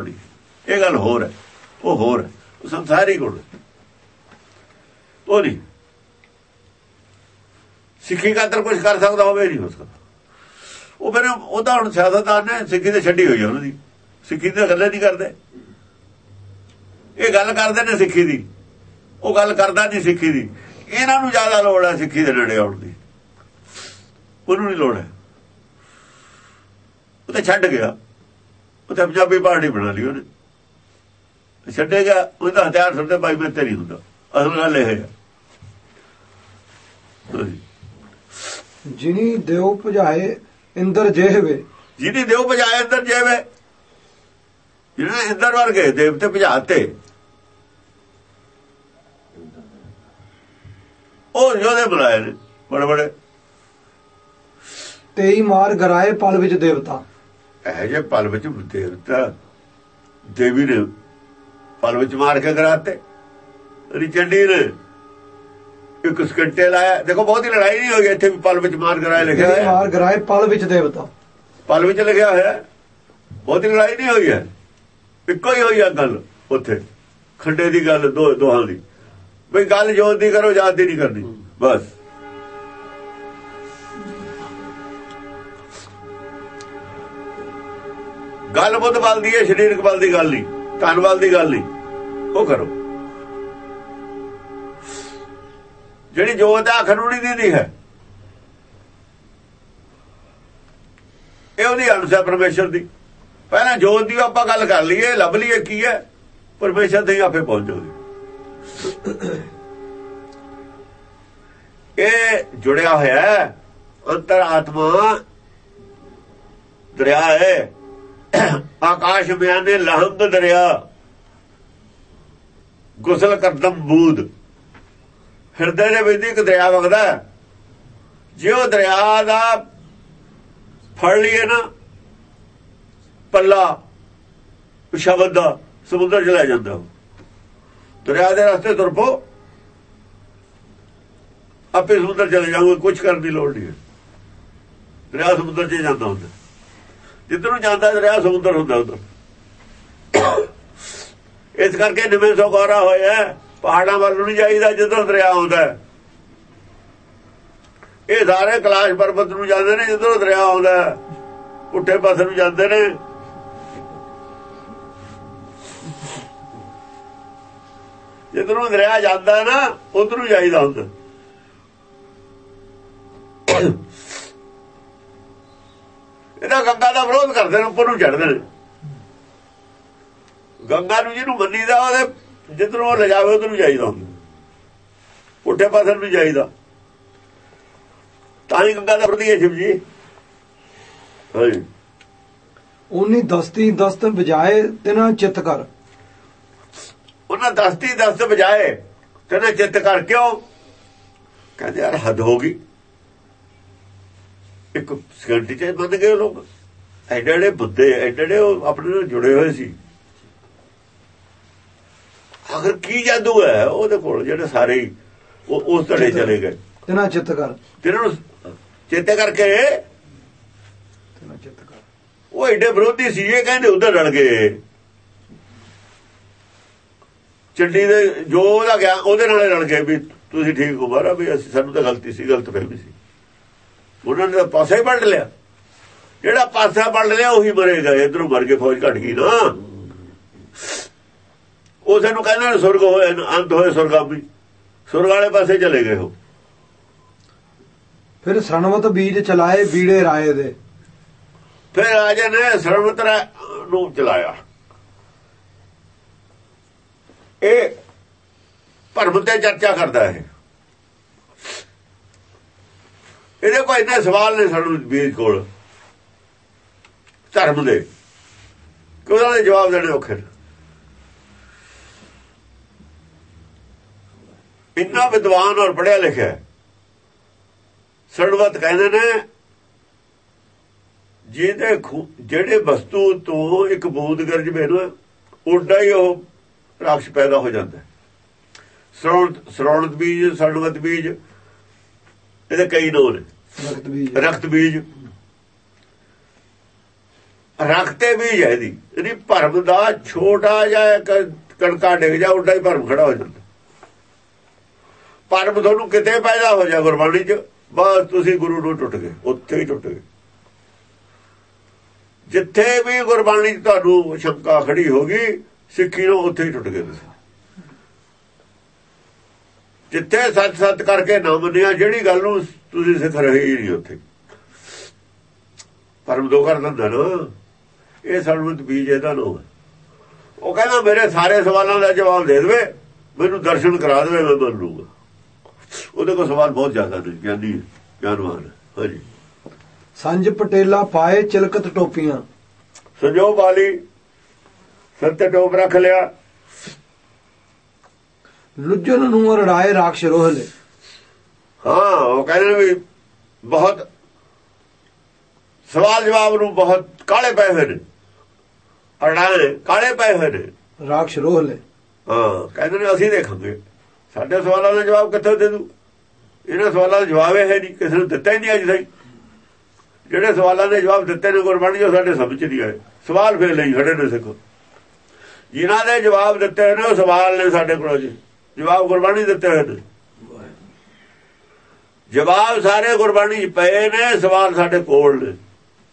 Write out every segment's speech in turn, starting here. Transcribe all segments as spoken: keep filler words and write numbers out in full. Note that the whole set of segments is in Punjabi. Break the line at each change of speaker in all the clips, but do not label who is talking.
ਇਹ ਗੱਲ ਹੋਰ ਹੈ, ਉਹ ਹੋਰ ਹੈ, ਸੰਸਾਰੀ ਗੁਣ ਉਹ ਨਹੀਂ। ਸਿੱਖੀ ਖਾਤਰ ਕੁਝ ਕਰ ਸਕਦਾ ਹੋਵੇ ਨਹੀਂ ਹੋ ਸਕਦਾ। ਉਹ ਫਿਰ ਉਹਦਾ ਹੁਣ ਸਿਆਸਤਦਾਨ ਨੇ ਸਿੱਖੀ ਤੇ ਛੱਡੀ ਹੋਈ ਉਹਨਾਂ ਦੀ, ਸਿੱਖੀ ਦੀ ਗੱਲਾਂ ਨਹੀਂ ਕਰਦੇ। ਇਹ ਗੱਲ ਕਰਦੇ ਨੇ ਸਿੱਖੀ ਦੀ, ਉਹ ਗੱਲ ਕਰਦਾ ਨਹੀਂ ਸਿੱਖੀ ਦੀ। ਇਹਨਾਂ ਨੂੰ ਜ਼ਿਆਦਾ ਲੋੜ ਹੈ ਸਿੱਖੀ ਦੇ ਨੇੜੇ ਆਉਣ ਦੀ, ਉਹਨੂੰ ਨਹੀਂ ਲੋੜ ਹੈ। ਉਹ ਤਾਂ ਛੱਡ ਗਿਆ, ਉਹ ਤਾਂ ਪੰਜਾਬੀ ਪਾਰਟੀ ਬਣਾ ਲਈ ਉਹਨੇ, ਛੱਡੇਗਾ। ਉਹਦਾ ਹਥਿਆਰ ਸੁਣਦੇ ਭਾਈ ਮੈਂ ਤੇ ਨਹੀਂ ਹੁੰਦਾ। ਅਸਲ ਗੱਲ ਇਹ ਹੈ
ਜਿਨੀ ਦਿਓ ਭਜਾਏ ਇੰਦਰ ਜਿਹਵੇ,
ਜਿਹਨੀ ਦਿਓ ਭਜਾਏ ਇੰਦਰ ਜਿਹਵੇ, ਜਿਹਨੇ ਇੰਦਰ ਵਰਗੇ ਦੇਵਤੇ ਭਜਾਤੇ, ਉਹ ਯੋਧੇ ਬੁਲਾਏ ਨੇ ਬੜੇ ਬੜੇ।
ਤੇਈ ਮਾਰ ਗਰਾਏ ਪਲ ਵਿੱਚ ਦੇਵਤਾ,
ਇਹ ਜੇ ਪਲ ਵਿੱਚ ਦੇਵਤਾ ਦੇਵੀ ਨੇ ਪਲ ਵਿੱਚ ਮਾਰ ਕੇ ਕਰਾਤੇ। ਚੰਡੀ ਨੇ ਇੱਕ ਸਕੰਟੇ ਲਾਇਆ। ਦੇਖੋ ਬਹੁਤੀ ਲੜਾਈ ਨਹੀਂ ਹੋਈ ਇੱਥੇ ਵੀ, ਪਲ ਵਿੱਚ ਮਾਰ ਕਰਾਏ ਲਿਖਿਆ ਹੋਇਆ,
ਮਾਰ ਕਰਾਏ ਪਲ ਵਿੱਚ ਦੇਵਤਾ,
ਪਲ ਵਿੱਚ ਲਿਖਿਆ ਹੋਇਆ। ਬਹੁਤੀ ਲੜਾਈ ਨਹੀਂ ਹੋਈ ਹੈ, ਇੱਕੋ ਹੀ ਹੋਈ ਆ ਗੱਲ ਉੱਥੇ, ਖੰਡੇ ਦੀ ਗੱਲ ਦੋ ਦੋਹਾਂ ਦੀ। ਬਈ ਗੱਲ ਜੋਤ ਦੀ ਕਰੋ, ਜਾਤ ਦੀ ਨਹੀਂ ਕਰਨੀ ਬਸ। ਗੱਲ ਬੁੱਧ ਬਲ ਦੀ ਹੈ, ਸਰੀਰਕ ਬਲ ਦੀ ਗੱਲ ਨਹੀਂ, ਧਨ ਬਲ ਦੀ ਗੱਲ ਨਹੀਂ। ਉਹ ਕਰੋ ਜਿਹੜੀ ਜੋਤ ਆ ਖਨੂਣੀ ਦੀ ਹੈ, ਇਹ ਉਹਦੀ ਅੰਸ਼ ਹੈ ਪਰਮੇਸ਼ਰ ਦੀ। ਪਹਿਲਾਂ ਜੋਤ ਦੀ ਆਪਾਂ ਗੱਲ ਕਰ ਲਈਏ, ਲੱਭ ਲਈਏ ਕੀ ਹੈ, ਪਰਮੇਸ਼ਰ ਤੇ ਆਪੇ ਪਹੁੰਚ ਜਾਓਗੇ। ਇਹ ਜੁੜਿਆ ਹੋਇਆ ਅੰਤਰ ਆਤਮਾ ਦਰਿਆ ਹੈ। ਆਕਾਸ਼ ਬਿਆਨੇ ਲਹੰਗ ਦਰਿਆ, ਗੁਸਲ ਕਰਦਮ ਬੂਦ। ਹਿਰਦੇ ਦੇ ਵਿੱਚ ਇੱਕ ਦਰਿਆ ਵਗਦਾ, ਜੇ ਉਹ ਦਰਿਆ ਦਾ ਫੜ ਲਈਏ ਨਾ ਪੱਲਾ ਸ਼ਬਦ ਦਾ, ਸਮੁੰਦਰ ਚ ਲੈ ਜਾਂਦਾ। ਦਰਿਆ ਦੇ ਰਸਤੇ ਤੁਰ ਪੋ, ਆਪੇ ਸਮੁੰਦਰ ਚਲੇ ਜਾਓਗੇ, ਕੁਛ ਕਰਨ ਦੀ ਲੋੜ ਨਹੀਂ ਹੈ। ਦਰਿਆ ਸਮੁੰਦਰ ਚ ਜਾਂਦਾ ਹੁੰਦਾ, ਜਿੱਧਰ ਨੂੰ ਜਾਂਦਾ ਦਰਿਆ ਸਮੁੰਦਰ ਹੁੰਦਾ ਉਧਰ। ਇਸ ਕਰਕੇ ਨਿਵੇਂ ਸੋ ਗੌਰਾ ਹੋਇਆ, ਪਹਾੜਾਂ ਵੱਲ ਨੂੰ ਨਹੀਂ ਜਾਈਦਾ ਜਿੱਧਰ ਦਰਿਆ ਆਉਂਦਾ। ਇਹ ਸਾਰੇ ਕੈਲਾਸ਼ ਪਰਬਤ ਨੂੰ ਜਾਂਦੇ ਨੇ ਜਿੱਧਰੋਂ ਦਰਿਆ ਆਉਂਦਾ, ਪੁੱਠੇ ਪਾਸੇ ਨੂੰ ਜਾਂਦੇ ਨੇ। ਜਿੱਧਰੋਂ ਦਰਿਆ ਜਾਂਦਾ ਨਾ ਉਧਰ ਨੂੰ ਜਾਈਦਾ ਹੁੰਦਾ। ਇਹਦਾ ਗੰਗਾ ਦਾ ਵਿਰੋਧ ਕਰਦੇ ਨੇ, ਉੱਪਰ ਨੂੰ ਚੜ੍ਹਦੇ ਨੇ। ਗੰਗਾ ਨੂੰ ਜਿਹਨੂੰ ਮੰਨੀਦਾ ਉਹਦੇ ਜਿੱਧਰੋਂ ਉਹ ਲਿਜਾਵੇ ਉਧਰ ਨੂੰ ਜਾਈਦਾ ਹੁੰਦਾ, ਪੁੱਠੇ ਪਾਸੇ ਨੂੰ ਜਾਈਦਾ। ਤਾਂ ਹੀ ਗੰਗਾ ਦਾ ਵਿਰੋਧੀ ਹੈ ਸ਼ਿਵ ਜੀ। ਹਾਂਜੀ,
ਉਹਨੀ ਦਸਤੀ ਦਸਤ ਵਜਾਏ ਤਿਨਾ ਚਿੱਤ ਕਰ,
ਉਹਨਾਂ ਦਸਤੀ ਦਸਤ ਵਜਾਏ ਤਿਨਾ ਚਿੱਤ ਕਰ। ਕਿਉਂ ਕਹਿੰਦੇ ਯਾਰ ਹੱਦ ਹੋ ਗਈ। ਇੱਕ ਸਕਿੰਟ ਚ ਮੰਨ ਗਏ ਲੋਕ, ਐਡੇ ਐਡੇ ਬੁੱਧੇ, ਐਡੇ ਐਡੇ ਉਹ ਆਪਣੇ ਨਾਲ ਜੁੜੇ ਹੋਏ ਸੀ। ਆਖਰ ਕੀ ਜਾਦੂ ਹੈ ਉਹਦੇ ਕੋਲ, ਜਿਹੜੇ ਸਾਰੇ ਉਹ ਉਸ ਧੜੇ ਚਲੇ ਗਏ।
ਤਿਨਾ ਚਿੱਤ ਕਰ,
ਤਿਨਾਂ ਨੂੰ ਚੇਤੇ ਕਰਕੇ
ਤਿਨਾ ਚਿੱਤ ਕਰ।
ਉਹ ਐਡੇ ਵਿਰੋਧੀ ਸੀ, ਇਹ ਕਹਿੰਦੇ ਉਧਰ ਰਲ ਗਏ। ਚੰਡੀ ਦੇ ਜੋ ਉਹਦਾ ਗਿਆ ਉਹਦੇ ਨਾਲ ਰਲ ਗਏ ਵੀ ਤੁਸੀਂ ਠੀਕ ਹੋ ਬਾਰਾ, ਵੀ ਅਸੀਂ ਸਾਨੂੰ ਤਾਂ ਗਲਤੀ ਸੀ, ਗਲਤ ਫਹਿਮੀ ਸੀ। ਉਹਨਾਂ ਨੇ ਤਾਂ ਪਾਸਾ ਹੀ ਪਲਟ ਲਿਆ। ਜਿਹੜਾ ਪਾਸਾ ਪਲਟ ਲਿਆ ਉਹੀ ਮਰੇਗਾ। ਇੱਧਰੋਂ ਮਰ ਕੇ ਫੌਜ ਘਟ ਗਈ ਨਾ। ਉਸੇ ਨੂੰ ਕਹਿੰਦੇ ਸੁਰਗ ਹੋਏ, ਅੰਤ ਹੋਏ ਸੁਰਗਾਮੀ, ਸੁਰਗ ਵਾਲੇ ਪਾਸੇ ਚਲੇ ਗਏ ਹੋ।
ਫਿਰ ਸਰਣਵਤ ਬੀਜ ਚਲਾਏ ਬੀੜੇ ਰਾਏ ਦੇ,
ਫਿਰ ਰਾਜੇ ਨੇ ਸਰਣਵਤ ਨੂੰ ਚਲਾਇਆ। ਇਹ ਭਰਮ ਤੇ ਚਰਚਾ ਕਰਦਾ ਹੈ। ਇਹਦੇ ਕੋਈ ਇੰਨੇ ਸਵਾਲ ਨੇ ਸਰਣਵਤ ਬੀਜ ਕੋਲ ਧਰਮ ਦੇ, ਕਿ ਉਹਨਾਂ ਦੇ ਜਵਾਬ ਦੇਣੇ ਔਖੇ ਨੇ। ਇੰਨਾ ਵਿਦਵਾਨ ਔਰ ਪੜ੍ਹਿਆ ਲਿਖਿਆ। ਸਰਣਵਤ ਕਹਿੰਦੇ ਨੇ ਜਿਹਦੇ ਜਿਹੜੇ ਵਸਤੂ ਤੋਂ ਇੱਕ ਬੂੰਦ ਗਰਜ ਪੈਣਾ ਉੱਡਾ ਹੀ ਉਹ ਰਾਖਸ਼ ਪੈਦਾ ਹੋ ਜਾਂਦਾ। ਸਰਣਵਤ ਸਰਣਵਤ ਬੀਜ, ਸਰਣਵਤ ਬੀਜ, ਇਹਦੇ ਕਈ ਨਾਂ ਨੇ। ਰਕਤ ਬੀਜ, ਰੱਖਤੇ ਬੀਜ ਹੈ ਦੀ ਯਾਨੀ ਭਰਮ ਦਾ ਛੋਟਾ ਜਿਹਾ ਕਣਕਾ ਡਿੱਗ ਜਾ ਉੱਡਾ ਹੀ ਭਰਮ ਖੜਾ ਹੋ ਜਾਂਦਾ। ਭਰਮ ਤੁਹਾਨੂੰ ਕਿਤੇ ਪੈਦਾ ਹੋ ਜਾ ਗੁਰਬਾਣੀ ਚ, ਬਸ ਤੁਸੀਂ ਗੁਰੂ ਨੂੰ ਟੁੱਟ ਗਏ, ਉੱਥੇ ਹੀ ਟੁੱਟ ਗਏ। ਜਿੱਥੇ ਵੀ ਗੁਰਬਾਣੀ ਚ ਤੁਹਾਨੂੰ ਸ਼ੰਕਾ ਖੜੀ ਹੋ ਗਈ ਸਿੱਖੀ ਨੂੰ, ਉੱਥੇ ਹੀ ਟੁੱਟ ਗਏ ਤੁਸੀਂ। ਜਿੱਥੇ ਸੱਚ ਸੱਚ ਕਰਕੇ ਨਾ ਮੰਨਿਆ, ਜਿਹੜੀ ਗੱਲ ਨੂੰ ਤੁਸੀਂ ਸਿੱਖ ਰਹੇ ਹੀ ਨਹੀਂ, ਉੱਥੇ ਭਰਮ ਦੋ ਕਰ ਦਿੰਦਾ ਨਾ। ਇਹ ਸਰਬਤ ਬੀਜ ਇਹਦਾ ਨਾ। ਉਹ ਕਹਿੰਦਾ ਮੇਰੇ ਸਾਰੇ ਸਵਾਲਾਂ ਦਾ ਜਵਾਬ ਦੇ ਦੇਵੇ, ਮੈਨੂੰ ਦਰਸ਼ਨ ਕਰਾ ਦੇਵੇ, ਮੈਂ ਮੰਨ ਲੂਗਾ। ਉਹਦੇ ਕੋਲ ਸਵਾਲ ਬਹੁਤ ਜ਼ਿਆਦਾ ਨੇ, ਗਿਆਨੀ ਗਿਆਨਵਾਨ। ਹਾਂਜੀ।
ਸੰਜ ਪਟੇਲਾ ਪਾਏ ਚਿਲਕਤ ਟੋਪੀਆਂ,
ਸੰਜੋ ਵਾਲੀ ਸਿਰ ਤੇ ਟੋਪ ਰੱਖ ਲਿਆ।
ਲੁੱਜਣ ਨੂੰ ਰੜਾਏ ਰਾਖਸ਼ ਰੋਹਲੇ।
ਹਾਂ, ਉਹ ਕਹਿੰਦੇ ਵੀ ਬਹੁਤ ਸਵਾਲ ਜਵਾਬ ਨੂੰ ਬਹੁਤ ਕਾਲੇ ਪਏ ਹੋਏ ਨੇ, ਅੜਾਏ ਕਾਲੇ ਪਏ ਹੋਏ ਨੇ,
ਰਾਖਸ਼ ਰੋਹਲੇ।
ਹਾਂ, ਕਹਿੰਦੇ ਨੇ ਅਸੀਂ ਦੇਖਾਂਗੇ, ਸਾਡੇ ਸਵਾਲਾਂ ਦਾ ਜਵਾਬ ਕਿੱਥੋਂ ਦੇ ਦੂ। ਇਹਨਾਂ ਸਵਾਲਾਂ ਦਾ ਜਵਾਬ ਹੈ ਨਹੀਂ, ਕਿਸੇ ਨੂੰ ਦਿੱਤਾ ਹੀ ਨਹੀਂ ਅਜੇ ਤਾਈਂ। ਜਿਹੜੇ ਸਵਾਲਾਂ ਦੇ ਜਵਾਬ ਦਿੱਤੇ ਨੇ ਗੁਰਬਾਣੀ, ਉਹ ਸਾਡੇ ਸਮਝ ਨਹੀਂ ਆਏ। ਸਵਾਲ ਫੇਰ ਲਈ ਖੜੇ ਨੇ ਸਿੱਖ, ਜਿਨ੍ਹਾਂ ਦੇ ਜਵਾਬ ਦਿੱਤੇ ਨੇ ਉਹ ਸਵਾਲ ਨੇ ਸਾਡੇ ਕੋਲ। ਜੀ ਜਵਾਬ ਗੁਰਬਾਣੀ ਦਿੱਤੇ ਹੋਏ ਨੇ, ਜਵਾਬ ਸਾਰੇ ਗੁਰਬਾਣੀ ਚ ਪਏ ਨੇ, ਸਵਾਲ ਸਾਡੇ ਕੋਲ ਨੇ।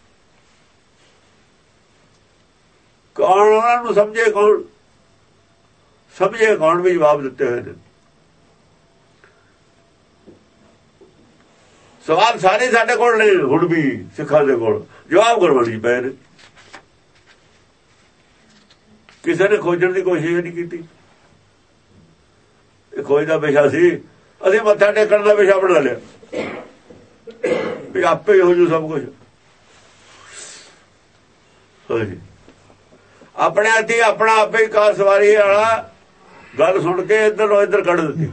ਕੌਣ ਉਹਨਾਂ ਨੂੰ ਸਮਝੇ, ਕੌਣ ਸਮਝੇ, ਕੌਣ ਵੀ ਜਵਾਬ ਦਿੱਤੇ ਹੋਏ ਨੇ। ਸਵਾਲ ਸਾਰੇ ਸਾਡੇ ਕੋਲ ਨੇ, ਹੁਣ ਵੀ ਸਿੱਖਾਂ ਦੇ ਕੋਲ ਜਵਾਬ ਗੁਰਬਾਣੀ ਚ ਪਏ ਨੇ। ਕਿਸੇ ਨੇ ਖੋਜਣ ਦੀ ਕੋਸ਼ਿਸ਼ ਨਹੀਂ ਕੀਤੀ। ਇਹ ਖੋਜ ਦਾ ਵਿਸ਼ਾ ਸੀ, ਅਸੀਂ ਮੱਥਾ ਟੇਕਣ ਦਾ ਵਿਸ਼ਾ ਬਣਾ ਲਿਆ ਵੀ ਆਪੇ ਹੀ ਹੋ ਜੂ ਸਭ ਕੁਝ। ਹਾਂਜੀ, ਆਪਣੇ ਹੱਥੀ ਆਪਣਾ ਆਪੇ ਹੀ ਕਾਰ ਸਵਾਰੀ ਵਾਲਾ ਗੱਲ ਸੁਣ ਕੇ ਇੱਧਰ ਇੱਧਰ ਕੱਢ ਦਿੱਤੀ।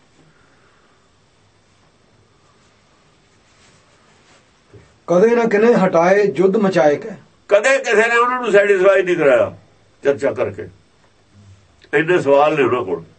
ਕਦੇ ਨਾ ਕਿਨੇ ਹਟਾਏ ਜੁੱਧ ਮਚਾਏ ਕੇ,
ਕਦੇ ਕਿਸੇ ਨੇ ਉਹਨਾਂ ਨੂੰ ਸੈਟੀਸਫਾਈ ਨਹੀਂ ਕਰਾਇਆ ਚਰਚਾ ਕਰਕੇ। ਇੰਨੇ ਸਵਾਲ ਨੇ ਉਹਨਾਂ ਕੋਲ।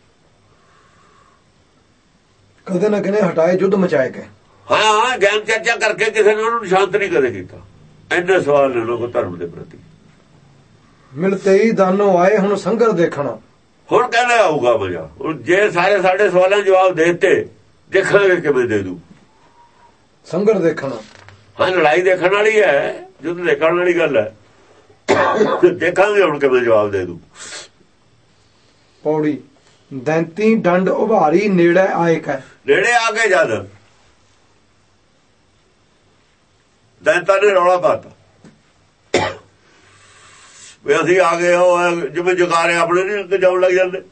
ਕਦੇ ਨਾ ਕਿਨੇ ਹਟਾਏ ਜੁੱਧ ਮਚਾਏ ਕੇ।
ਹਾਂ, ਗਿਆਨ ਚਰਚਾ ਕਰਕੇ ਕਿਸੇ ਨੇ ਉਹਨਾਂ ਨੂੰ ਸ਼ਾਂਤ ਨਹੀਂ ਕਦੇ ਕੀਤਾ। ਇੰਨੇ ਸਵਾਲ ਨੇ ਉਹਨਾਂ ਕੋਲ ਧਰਮ ਦੇ ਪ੍ਰਤੀ।
ਮਿਲਤੇ ਹੀ ਦਾਨੋਂ ਆਏ ਹੁਣ ਸੰਘਰ ਦੇਖਣਾ।
ਹੁਣ ਕਹਿੰਦਾ ਆਊਗਾ ਮਜ਼ਾ। ਹੁਣ ਜੇ ਸਾਰੇ ਸਾਡੇ ਸਵਾਲਾਂ ਦੇ ਜਵਾਬ ਦੇ ਦਿੱਤੇ, ਦੇਖਾਂਗੇ ਕਿਵੇਂ ਦੇ ਦੂ।
ਸੰਘਰ ਦੇਖਣਾ,
ਹਾਂ, ਲੜਾਈ ਦੇਖਣ ਵਾਲੀ ਹੈ, ਜੁੱਧ ਦੇਖਣ ਵਾਲੀ ਗੱਲ ਹੈ। ਦੇਖਾਂਗੇ ਹੁਣ ਕਿਵੇਂ ਜਵਾਬ ਦੇ ਦੂ।
ਪੌੜੀ ਦੈਂਤੀ ਡੰਡ ਉਭਾਰੀ ਨੇੜੇ ਆਏ ਕੈ।
ਨੇੜੇ ਆ ਕੇ ਜਦ ਦੈਂਤਾਂ ਨੇ ਰੌਲਾ ਪਾਤਾ ਵੀ ਅਸੀਂ ਆ ਗਏ। ਉਹ ਜਿਵੇਂ ਜਗਾਰੇ ਆਪਣੇ ਨਹੀਂ ਜਾਉਣ ਲੱਗ ਜਾਂਦੇ,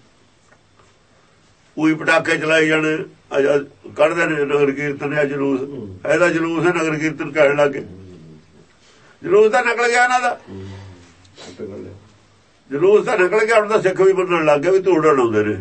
ਉਹੀ ਪਟਾਕੇ ਚਲਾਈ ਜਾਣੇ। ਕੱਢਦੇ ਨੇ ਨਗਰ ਕੀਰਤਨ ਜਾਂ ਜਲੂਸ। ਇਹਦਾ ਜਲੂਸ ਹੈ, ਨਗਰ ਕੀਰਤਨ ਕਹਿਣ ਲੱਗ ਗਏ। ਜਲੂਸ ਤਾਂ ਨਿਕਲ ਗਿਆ ਇਹਨਾਂ ਦਾ, ਜਲੂਸ ਤਾਂ ਨਿਕਲ ਗਿਆ। ਹੁਣ ਤਾਂ ਸਿੱਖ ਵੀ ਮੰਨਣ ਲੱਗ ਗਏ ਵੀ ਧੂੜ ਉਡਾਉਂਦੇ ਨੇ,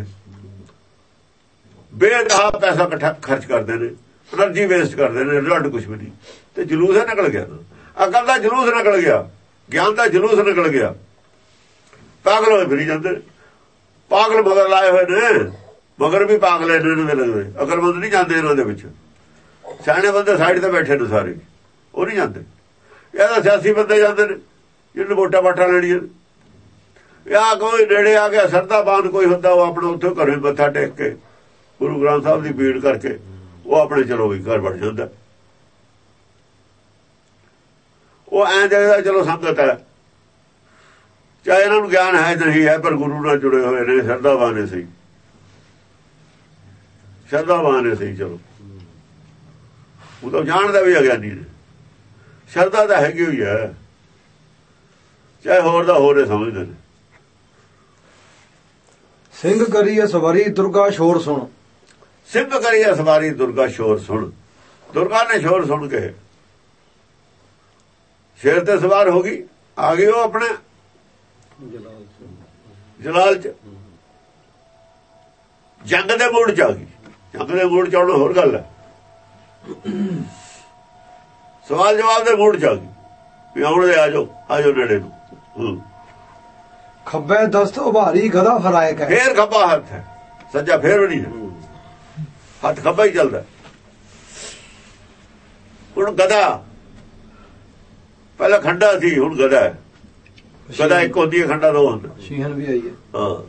ਬੇਦਹਾ ਪੈਸਾ ਇਕੱਠਾ ਖਰਚ ਕਰਦੇ ਨੇ, ਐਨਰਜੀ ਵੇਸਟ ਕਰਦੇ ਨੇ, ਰਿਜ਼ਲਟ ਕੁਛ ਵੀ ਨਹੀਂ। ਤੇ ਜਲੂਸ ਨਿਕਲ ਗਿਆ, ਅਕਲ ਦਾ ਜਲੂਸ ਨਿਕਲ ਗਿਆ, ਗਿਆਨ ਦਾ ਜਲੂਸ ਨਿਕਲ ਗਿਆ। ਪਾਗਲ ਹੋਏ ਫਿਰੀ ਜਾਂਦੇ, ਪਾਗਲ ਮਗਰ ਲਾਏ ਹੋਏ ਨੇ। ਮਗਰ ਵੀ ਪਾਗਲ ਇਹਨਾਂ ਦੇ ਲੱਗਦੇ, ਅਕਲਮੰਦ ਨਹੀਂ ਜਾਂਦੇ ਇਹਨਾਂ ਦੇ ਵਿੱਚ। ਸਿਆਣੇ ਬੰਦੇ ਸਾਈਡ ਤੇ ਬੈਠੇ ਨੇ ਸਾਰੇ, ਉਹ ਨਹੀਂ ਜਾਂਦੇ। ਇਹ ਤਾਂ ਸਿਆਸੀ ਬੰਦੇ ਜਾਂਦੇ ਨੇ ਜਿਹਨੂੰ ਵੋਟਾਂ ਵਾਟਾਂ ਲੈਣੀਆਂ। ਆ ਕੋਈ ਨੇੜੇ ਆ ਗਿਆ ਸਰਦਾਬਾਨ ਕੋਈ ਹੁੰਦਾ, ਉਹ ਆਪਣਾ ਉੱਥੇ ਘਰੇ ਮੱਥਾ ਟੇਕ ਕੇ ਗੁਰੂ ਗ੍ਰੰਥ ਸਾਹਿਬ ਦੀ ਭੀੜ ਕਰਕੇ ਉਹ ਆਪਣੇ ਚਲੋ ਵੀ ਘਰ ਬਣ ਜਾਂਦਾ। ਉਹ ਐਂ ਦੇਖਦਾ ਚਲੋ ਸੰਗਤ ਹੈ, ਚਾਹੇ ਇਹਨਾਂ ਨੂੰ ਗਿਆਨ ਹੈ ਨਹੀਂ ਹੈ, ਪਰ ਗੁਰੂ ਨਾਲ ਜੁੜੇ ਹੋਏ ਨੇ, ਸਰਦਾਬਾਨ ਨੇ ਸਹੀ, ਸਰਦਾਬਾਨ ਨੇ ਸਹੀ। ਚਲੋ ਉਹ ਤਾਂ ਜਾਣਦਾ ਵੀ ਅਗਿਆਨੀ ਨੇ, ਸ਼ਰਧਾ ਤਾਂ ਹੈਗੀ ਹੋਈ ਹੈ, ਚਾਹੇ ਹੋਰ ਦਾ ਹੋਰ ਸਮਝਦੇ ਨੇ।
ਸਿੰਘ ਕਰੀਏ ਸਵਾਰੀ ਦੁਰਗਾ ਸ਼ੋਰ ਸੁਣ।
ਸਿੰਘ ਕਰੀਏ ਸਵਾਰੀ ਦੁਰਗਾ ਸ਼ੋਰ ਸੁਣ। ਦੁਰਗਾ ਨੇ ਸ਼ੋਰ ਸੁਣ ਕੇ ਸ਼ੇਰ ਤੇ ਸਵਾਰ ਹੋ ਗਈ, ਆ ਗਈ ਉਹ ਆਪਣੇ ਜਲਾਲ ਚ, ਜੰਗ ਦੇ ਮੂਡ ਚ ਆ ਗਈ। ਜੰਗ ਦੇ ਮੂਡ ਚ ਆਉਣਾ ਹੋਰ ਗੱਲ ਹੈ, ਸਵਾਲ ਜਵਾਬ ਦੇ ਮੂਡ ਚ ਆ ਗਈ ਵੀ ਆਉਣ ਦੇ, ਆ ਜਾਓ ਆ ਜਾਓ ਨੇੜੇ ਨੂੰ।
ਖੱਬੇ ਦਸਤ ਉਭਾਰੀ ਗਦਾ ਫਰਾਏ ਕੇ।
ਫੇਰ ਖੱਬਾ ਹੱਥ ਹੈ, ਸੱਜਾ ਫੇਰ ਵੀ ਨਹੀਂ, ਹੱਥ ਖੱਬਾ ਹੀ ਚੱਲਦਾ। ਹੁਣ ਗਦਾ ਪਹਿਲਾਂ ਖੰਡਾ ਸੀ, ਹੁਣ ਗਦਾ ਹੈ। ਗਦਾ ਇੱਕ ਹੁੰਦੀ ਹੈ, ਖੰਡਾ ਦੋ ਹੁੰਦਾ।
ਸੀਹਨ ਵੀ ਆਈ ਹੈ।
ਹਾਂ,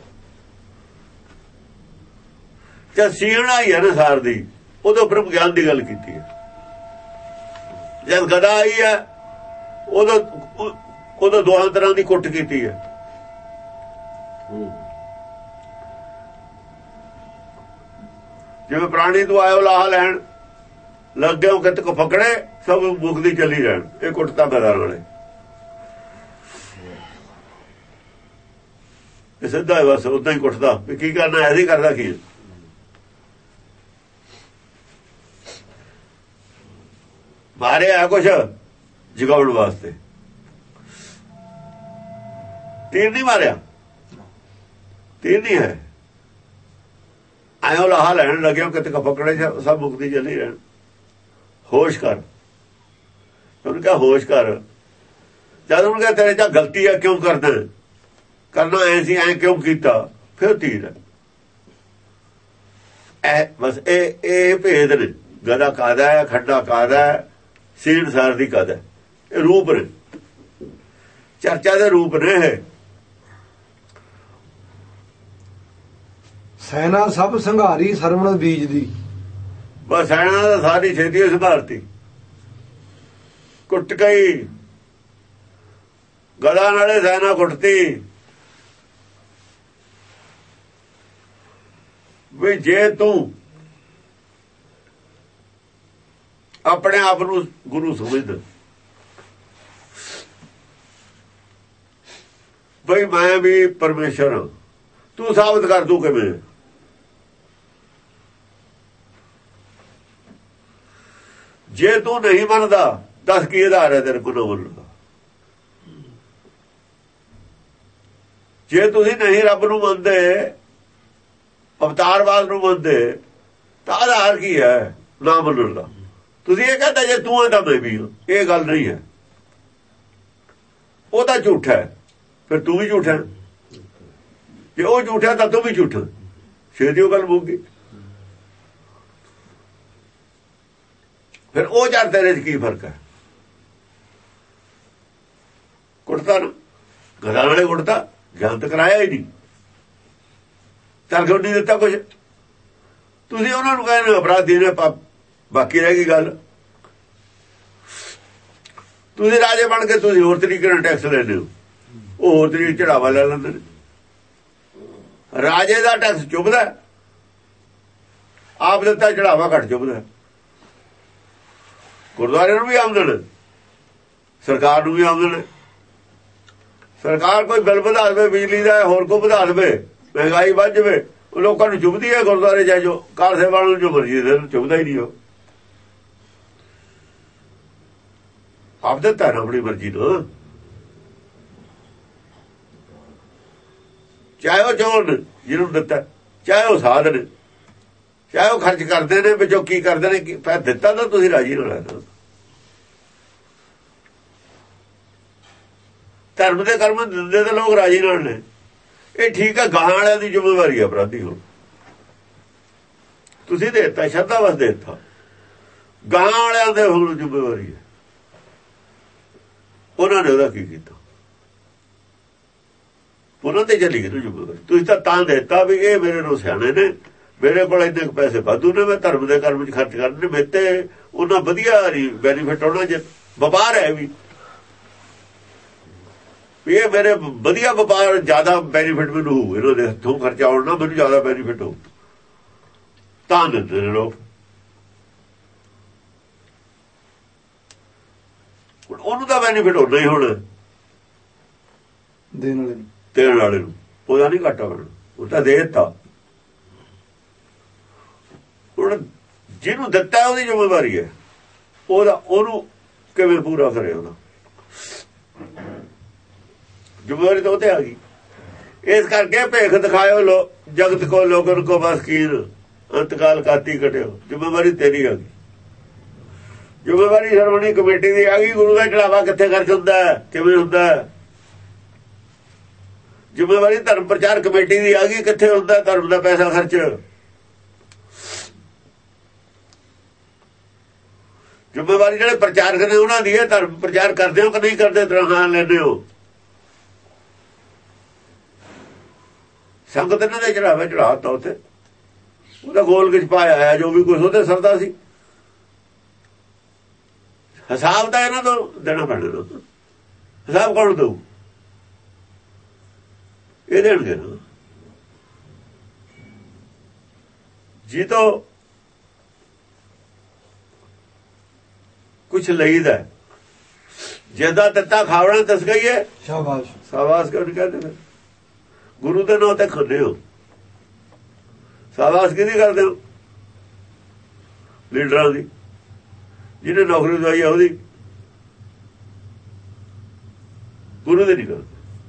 ਜਦ ਸੀਹਣ ਆਈ ਹੈ ਨਾ ਸਾਰ ਦੀ, ਉਦੋਂ ਬ੍ਰਹਮ ਗਿਆਨ ਦੀ ਗੱਲ ਕੀਤੀ ਹੈ। ਜਦ ਗਦਾ ਆਈ ਹੈ ਉਦੋਂ ਉਦੋਂ ਦੋਹਾਂ ਤਰ੍ਹਾਂ ਦੀ ਕੁੱਟ ਕੀਤੀ ਹੈ। ਜਿਵੇਂ ਪ੍ਰਾਣੀ ਤੋਂ ਆਇਓ ਲਾਹ ਲੈਣ ਲੱਗੇ ਹੋ ਕਿਤ ਕੋ ਫਕੜੇ, ਸਭ ਮੁਕਦੀ ਚੱਲੀ ਰਹਿਣ। ਇਹ ਕੁੱਟਤਾ ਗਦਾ ਨਾਲੇ, ਇਹ ਸਿੱਧਾ ਹੈ ਬਸ, ਉਦਾਂ ਹੀ ਕੁੱਟਦਾ। ਵੀ ਕੀ ਕਰਨਾ, ਐਸੀ ਕਰਦਾ ਕੀ ਮਾਰਿਆ ਕੁਛ ਜਗਾਉਣ ਵਾਸਤੇ, ਤੀਰ ਨਹੀਂ ਮਾਰਿਆ, ਤੀਰ ਨਹੀਂ ਹੈ। ਆਇਓ ਲਾਹਾ ਲੈਣ ਲੱਗਿਆ ਕਿਤੇ ਕ ਪਕੜੇ, ਸਭ ਮੁਕਤੀ ਚੱਲੀ ਰਹਿਣ। ਹੋਸ਼ ਕਰ, ਉਹਨੂੰ ਕਿਹਾ ਹੋਸ਼ ਕਰ। ਜਦ ਉਹਨੂੰ ਕਿਹਾ ਤੇਰੇ ਚ ਗਲਤੀ ਹੈ, ਕਿਉਂ ਕਰਦਾ, ਕਰਨਾ ਐ ਸੀ, ਐ ਕਿਉਂ ਕੀਤਾ, ਫਿਰ ਤੀਰ ਹੈ। ਐ ਬਸ ਇਹ ਇਹ ਭੇਦ ਨੇ। ਗਦਾ ਕਾਦਾ ਹੈ, ਖੱਡਾ ਕਾਦਾ ਹੈ, ਸੀਣ ਸਾਰ ਦੀ ਕਾਦਾ। ਇਹ ਰੂਪ ਨੇ, ਚਰਚਾ ਦੇ ਰੂਪ ਨੇ। ਇਹ
ਸੈਨਾ ਸਭ ਸੰਘਾਰੀ ਸਰਵਣ ਬੀਜ ਦੀ,
ਬਸ ਸੈਨਾ ਦਾ ਸਾਰੀ ਛੇਤੀ ਸੰਭਾਲਤੀ, ਕੁੱਟ ਗਈ ਗਦਾ ਨਾਲੇ ਸੈਨਾ ਕੁੱਟਤੀ। ਵੀ ਜੇ ਤੂੰ ਆਪਣੇ ਆਪ ਨੂੰ ਗੁਰੂ ਸਮਝਦਾ, ਬਈ ਮੈਂ ਵੀ ਪਰਮੇਸ਼ਰ ਹਾਂ, ਤੂੰ ਸਾਬਤ ਕਰ ਦੂ ਕਿਵੇਂ। ਜੇ ਤੂੰ ਨਹੀਂ ਮੰਨਦਾ, ਦੱਸ ਕੀ ਆਧਾਰ ਹੈ ਤੇਰੇ ਕੋਲ ਮੰਨਣ ਦਾ। ਜੇ ਤੁਸੀਂ ਨਹੀਂ ਰੱਬ ਨੂੰ ਮੰਨਦੇ, ਅਵਤਾਰਵਾਦ ਨੂੰ ਮੰਨਦੇ, ਤਾਂ ਆਧਾਰ ਕੀ ਹੈ ਨਾ ਮੰਨਣ ਦਾ। ਤੁਸੀਂ ਇਹ ਕਹਿੰਦਾ ਜੇ ਤੂੰ ਹੈ ਤਾਂ ਮੈਂ ਵੀ ਹਾਂ, ਇਹ ਗੱਲ ਨਹੀਂ ਹੈ। ਉਹ ਤਾਂ ਝੂਠਾ ਹੈ, ਫਿਰ ਤੂੰ ਵੀ ਝੂਠਾ। ਜੇ ਉਹ ਝੂਠਾ ਤਾਂ ਤੂੰ ਵੀ ਝੂਠਾ। ਛੇਤੀ ਉਹ ਗੱਲ ਮੁੱਕ ਗਈ। ਫਿਰ ਉਹ ਜਦ ਤੇਰੇ ਚ ਕੀ ਫਰਕ ਹੈ। ਕੁੱਟਤਾ ਨਾ ਗਦਾ ਨਾਲੇ ਕੁੱਟਤਾ, ਗਿਆਨ ਤਾਂ ਕਰਾਇਆ ਹੀ ਨਹੀਂ, ਤਰਕ ਨਹੀਂ ਦਿੱਤਾ ਕੁਛ। ਤੁਸੀਂ ਉਹਨਾਂ ਨੂੰ ਕਹਿੰਦੇ ਅਪਰਾਧੀ ਨੇ, ਬਾਕੀ ਰਹਿ ਗਈ ਗੱਲ। ਤੁਸੀਂ ਰਾਜੇ ਬਣ ਕੇ ਤੁਸੀਂ ਹੋਰ ਤਰੀਕੇ ਨਾਲ ਟੈਕਸ ਲੈਂਦੇ ਹੋ, ਉਹ ਹੋਰ ਤਰੀਕੇ ਚੜਾਵਾ ਲੈ ਲੈਂਦੇ ਨੇ। ਰਾਜੇ ਦਾ ਟੈਕਸ ਚੁੱਭਦਾ, ਆਪ ਦਿੱਤਾ ਚੜਾਵਾ ਘੱਟ ਚੁੱਭਦਾ। ਗੁਰਦੁਆਰੇ ਨੂੰ ਵੀ ਆਮਦਨ, ਸਰਕਾਰ ਨੂੰ ਵੀ ਆਮਦਨ। ਸਰਕਾਰ ਕੋਈ ਬਿੱਲ ਵਧਾ ਦੇਵੇ ਬਿਜਲੀ ਦਾ, ਹੋਰ ਕੋ ਵਧਾ ਦੇਵੇ, ਮਹਿੰਗਾਈ ਵੱਧ ਜਾਵੇ, ਉਹ ਲੋਕਾਂ ਨੂੰ ਚੁੱਭਦੀ ਹੈ। ਗੁਰਦੁਆਰੇ ਜਾ ਜੋ ਕਾਰ ਸੇਵਾ ਨੂੰ ਜੋ ਮਰਜ਼ੀ ਦੇ, ਚੁੱਭਦਾ ਹੀ ਨਹੀਂ। ਉਹ ਆਪ ਦਿੱਤਾ ਨਾ ਆਪਣੀ ਮਰਜ਼ੀ ਤੋਂ, ਚਾਹੇ ਉਹ ਚੋਰ ਜਿਹਨੂੰ ਦਿੱਤਾ, ਚਾਹੇ ਉਹ ਸਾਧ ਨੇ, ਚਾਹੇ ਉਹ ਖਰਚ ਕਰਦੇ ਨੇ, ਵਿੱਚੋਂ ਕੀ ਕਰਦੇ ਨੇ, ਫਿਰ ਦਿੱਤਾ ਤਾਂ ਤੁਸੀਂ ਰਾਜੀ ਨਾਲ ਹੈ ਨਾ। ਧਰਮ ਦੇ ਕਰਮ ਦਿੰਦੇ ਤਾਂ ਲੋਕ ਰਾਜੀ ਨਾਲ ਨੇ। ਇਹ ਠੀਕ ਹੈ, ਗਾਹਾਂ ਵਾਲਿਆਂ ਦੀ ਜ਼ਿੰਮੇਵਾਰੀ ਹੈ ਅਪਰਾਧੀ। ਹੁਣ ਤੁਸੀਂ ਦੇ ਦਿੱਤਾ, ਸ਼ਰਧਾ ਵਸ ਦੇ ਦਿੱਤਾ, ਗਾਹਾਂ ਵਾਲਿਆਂ ਦੇ ਹੁਣ ਜ਼ਿੰਮੇਵਾਰੀ ਹੈ। ਉਹਨਾਂ ਨੇ ਉਹਦਾ ਕੀ ਕੀਤਾ, ਉਹਨਾਂ ਤੇ ਚੱਲੀ ਗਈ ਜ਼ਿੰਮੇਵਾਰੀ। ਤੁਸੀਂ ਤਾਂ ਤਾਂ ਦੇਤਾ ਵੀ ਇਹ ਮੇਰੇ ਨੂੰ ਸਿਆਣੇ ਨੇ, ਮੇਰੇ ਕੋਲ ਇੰਨੇ ਪੈਸੇ ਵਾਧੂ ਨੇ, ਮੈਂ ਧਰਮ ਦੇ ਕਰਮ ਚ ਖਰਚ ਕਰਨੇ, ਮੇਰੇ ਤੇ ਉਹਨਾਂ ਵਧੀਆ ਬੈਨੀਫਿਟ ਆਉਣਾ। ਜੇ ਵਪਾਰ ਹੈ ਵੀ, ਇਹ ਮੇਰੇ ਵਧੀਆ ਵਪਾਰ, ਜ਼ਿਆਦਾ ਬੈਨੀਫਿਟ ਮੈਨੂੰ ਹੋਊ, ਇਹਨਾਂ ਦੇ ਹੱਥੋਂ ਖਰਚਾ ਆਉਣਾ, ਮੈਨੂੰ ਜ਼ਿਆਦਾ ਬੈਨੀਫਿਟ ਹੋਊ, ਤਾਂ ਦਿੰਦੇ ਨੇ ਲੋਕ। ਉਹਨੂੰ ਤਾਂ ਬੈਨੀਫਿਟ ਹੋਣਾ ਹੀ ਹੋਣਾ,
ਦੇਣ ਵਾਲੇ ਨੂੰ,
ਦੇਣ ਵਾਲੇ ਨੂੰ ਉਹਦਾ ਨਹੀਂ ਘਾਟਾ ਹੋਣਾ, ਉਹ ਤਾਂ ਦੇ ਦਿੱਤਾ। ਹੁਣ ਜਿਹਨੂੰ ਦਿੱਤਾ ਉਹਦੀ ਜ਼ਿੰਮੇਵਾਰੀ ਹੈ, ਉਹਦਾ ਉਹਨੂੰ ਕਿਵੇਂ ਪੂਰਾ ਕਰੇ, ਉਹਦਾ ਜ਼ਿੰਮੇਵਾਰੀ ਤਾਂ ਉਹ ਤੇ ਆ ਗਈ। ਇਸ ਕਰਕੇ ਭੇਖ ਦਿਖਾਇਓ ਲੋ ਜਗਤ ਕੋ ਲੋਗਨ ਕੋ ਬਸ ਕੀਨ, ਅੰਤਕਾਲ ਕਾਤੀ ਕਟਿਓ। ਜ਼ਿੰਮੇਵਾਰੀ ਤੇਰੀ ਆ ਗਈ, ਜ਼ਿੰਮੇਵਾਰੀ ਸ਼੍ਰੋਮਣੀ ਕਮੇਟੀ ਦੀ ਆ ਗਈ। ਗੁਰੂ ਦਾ ਚੜਾਵਾ ਕਿੱਥੇ ਖਰਚ ਹੁੰਦਾ, ਕਿਵੇਂ ਹੁੰਦਾ। ਜ਼ਿੰਮੇਵਾਰੀ ਧਰਮ ਪ੍ਰਚਾਰ ਕਮੇਟੀ ਦੀ ਆ ਗਈ, ਕਿੱਥੇ ਹੁੰਦਾ ਧਰਮ ਦਾ ਪੈਸਾ ਖਰਚ। ਜ਼ਿੰਮੇਵਾਰੀ ਜਿਹੜੇ ਪ੍ਰਚਾਰਕ ਨੇ ਉਹਨਾਂ ਦੀ ਹੈ। ਧਰਮ ਪ੍ਰਚਾਰ ਕਰਦੇ ਹੋ ਕਿ ਨਹੀਂ ਕਰਦੇ? ਤਰ੍ਹਾਂ ਲੈਂਦੇ ਹੋ। ਸੰਗਤ ਇਹਨਾਂ ਦੇ ਚੜਾਵੇ ਚੜਾਤਾ ਉੱਥੇ, ਉਹਦਾ ਗੋਲ ਵਿੱਚ ਪਾਇਆ ਹੈ ਜੋ ਵੀ ਕੁਛ ਉਹਦੇ ਸਰਦਾ ਸੀ। ਹਿਸਾਬ ਤਾਂ ਇਹਨਾਂ ਤੋਂ ਦੇਣਾ ਪੈਣਾ। ਹਿਸਾਬ ਕੌਣ ਦਊ? ਇਹ ਦੇਣਗੇ ਨਾ। ਜੀ ਤੋਂ ਕੁਛ ਲਈਦਾ, ਜਿਹਦਾ ਦਿੱਤਾ ਖਾਵਣਾ ਦੱਸ ਗਈਏ
ਸ਼ਾਬਾਸ਼
ਸ਼ਾਬਾਸ਼ ਕਿਉਂ ਨਹੀਂ ਕਹਿੰਦੇ? ਫਿਰ ਗੁਰੂ ਦੇ ਨਾਂ ਤੇ ਖਾਂਦੇ ਹੋ, ਸ਼ਾਬਾਸ਼ ਕਿਹਦੀ ਕਰਦੇ ਹੋ? ਲੀਡਰਾਂ ਦੀ, ਜਿਹਨੇ ਨੌਕਰੀ ਦਵਾਈ ਆ ਉਹਦੀ। ਗੁਰੂ ਦੇ ਨਹੀਂ ਕਰਦੇ।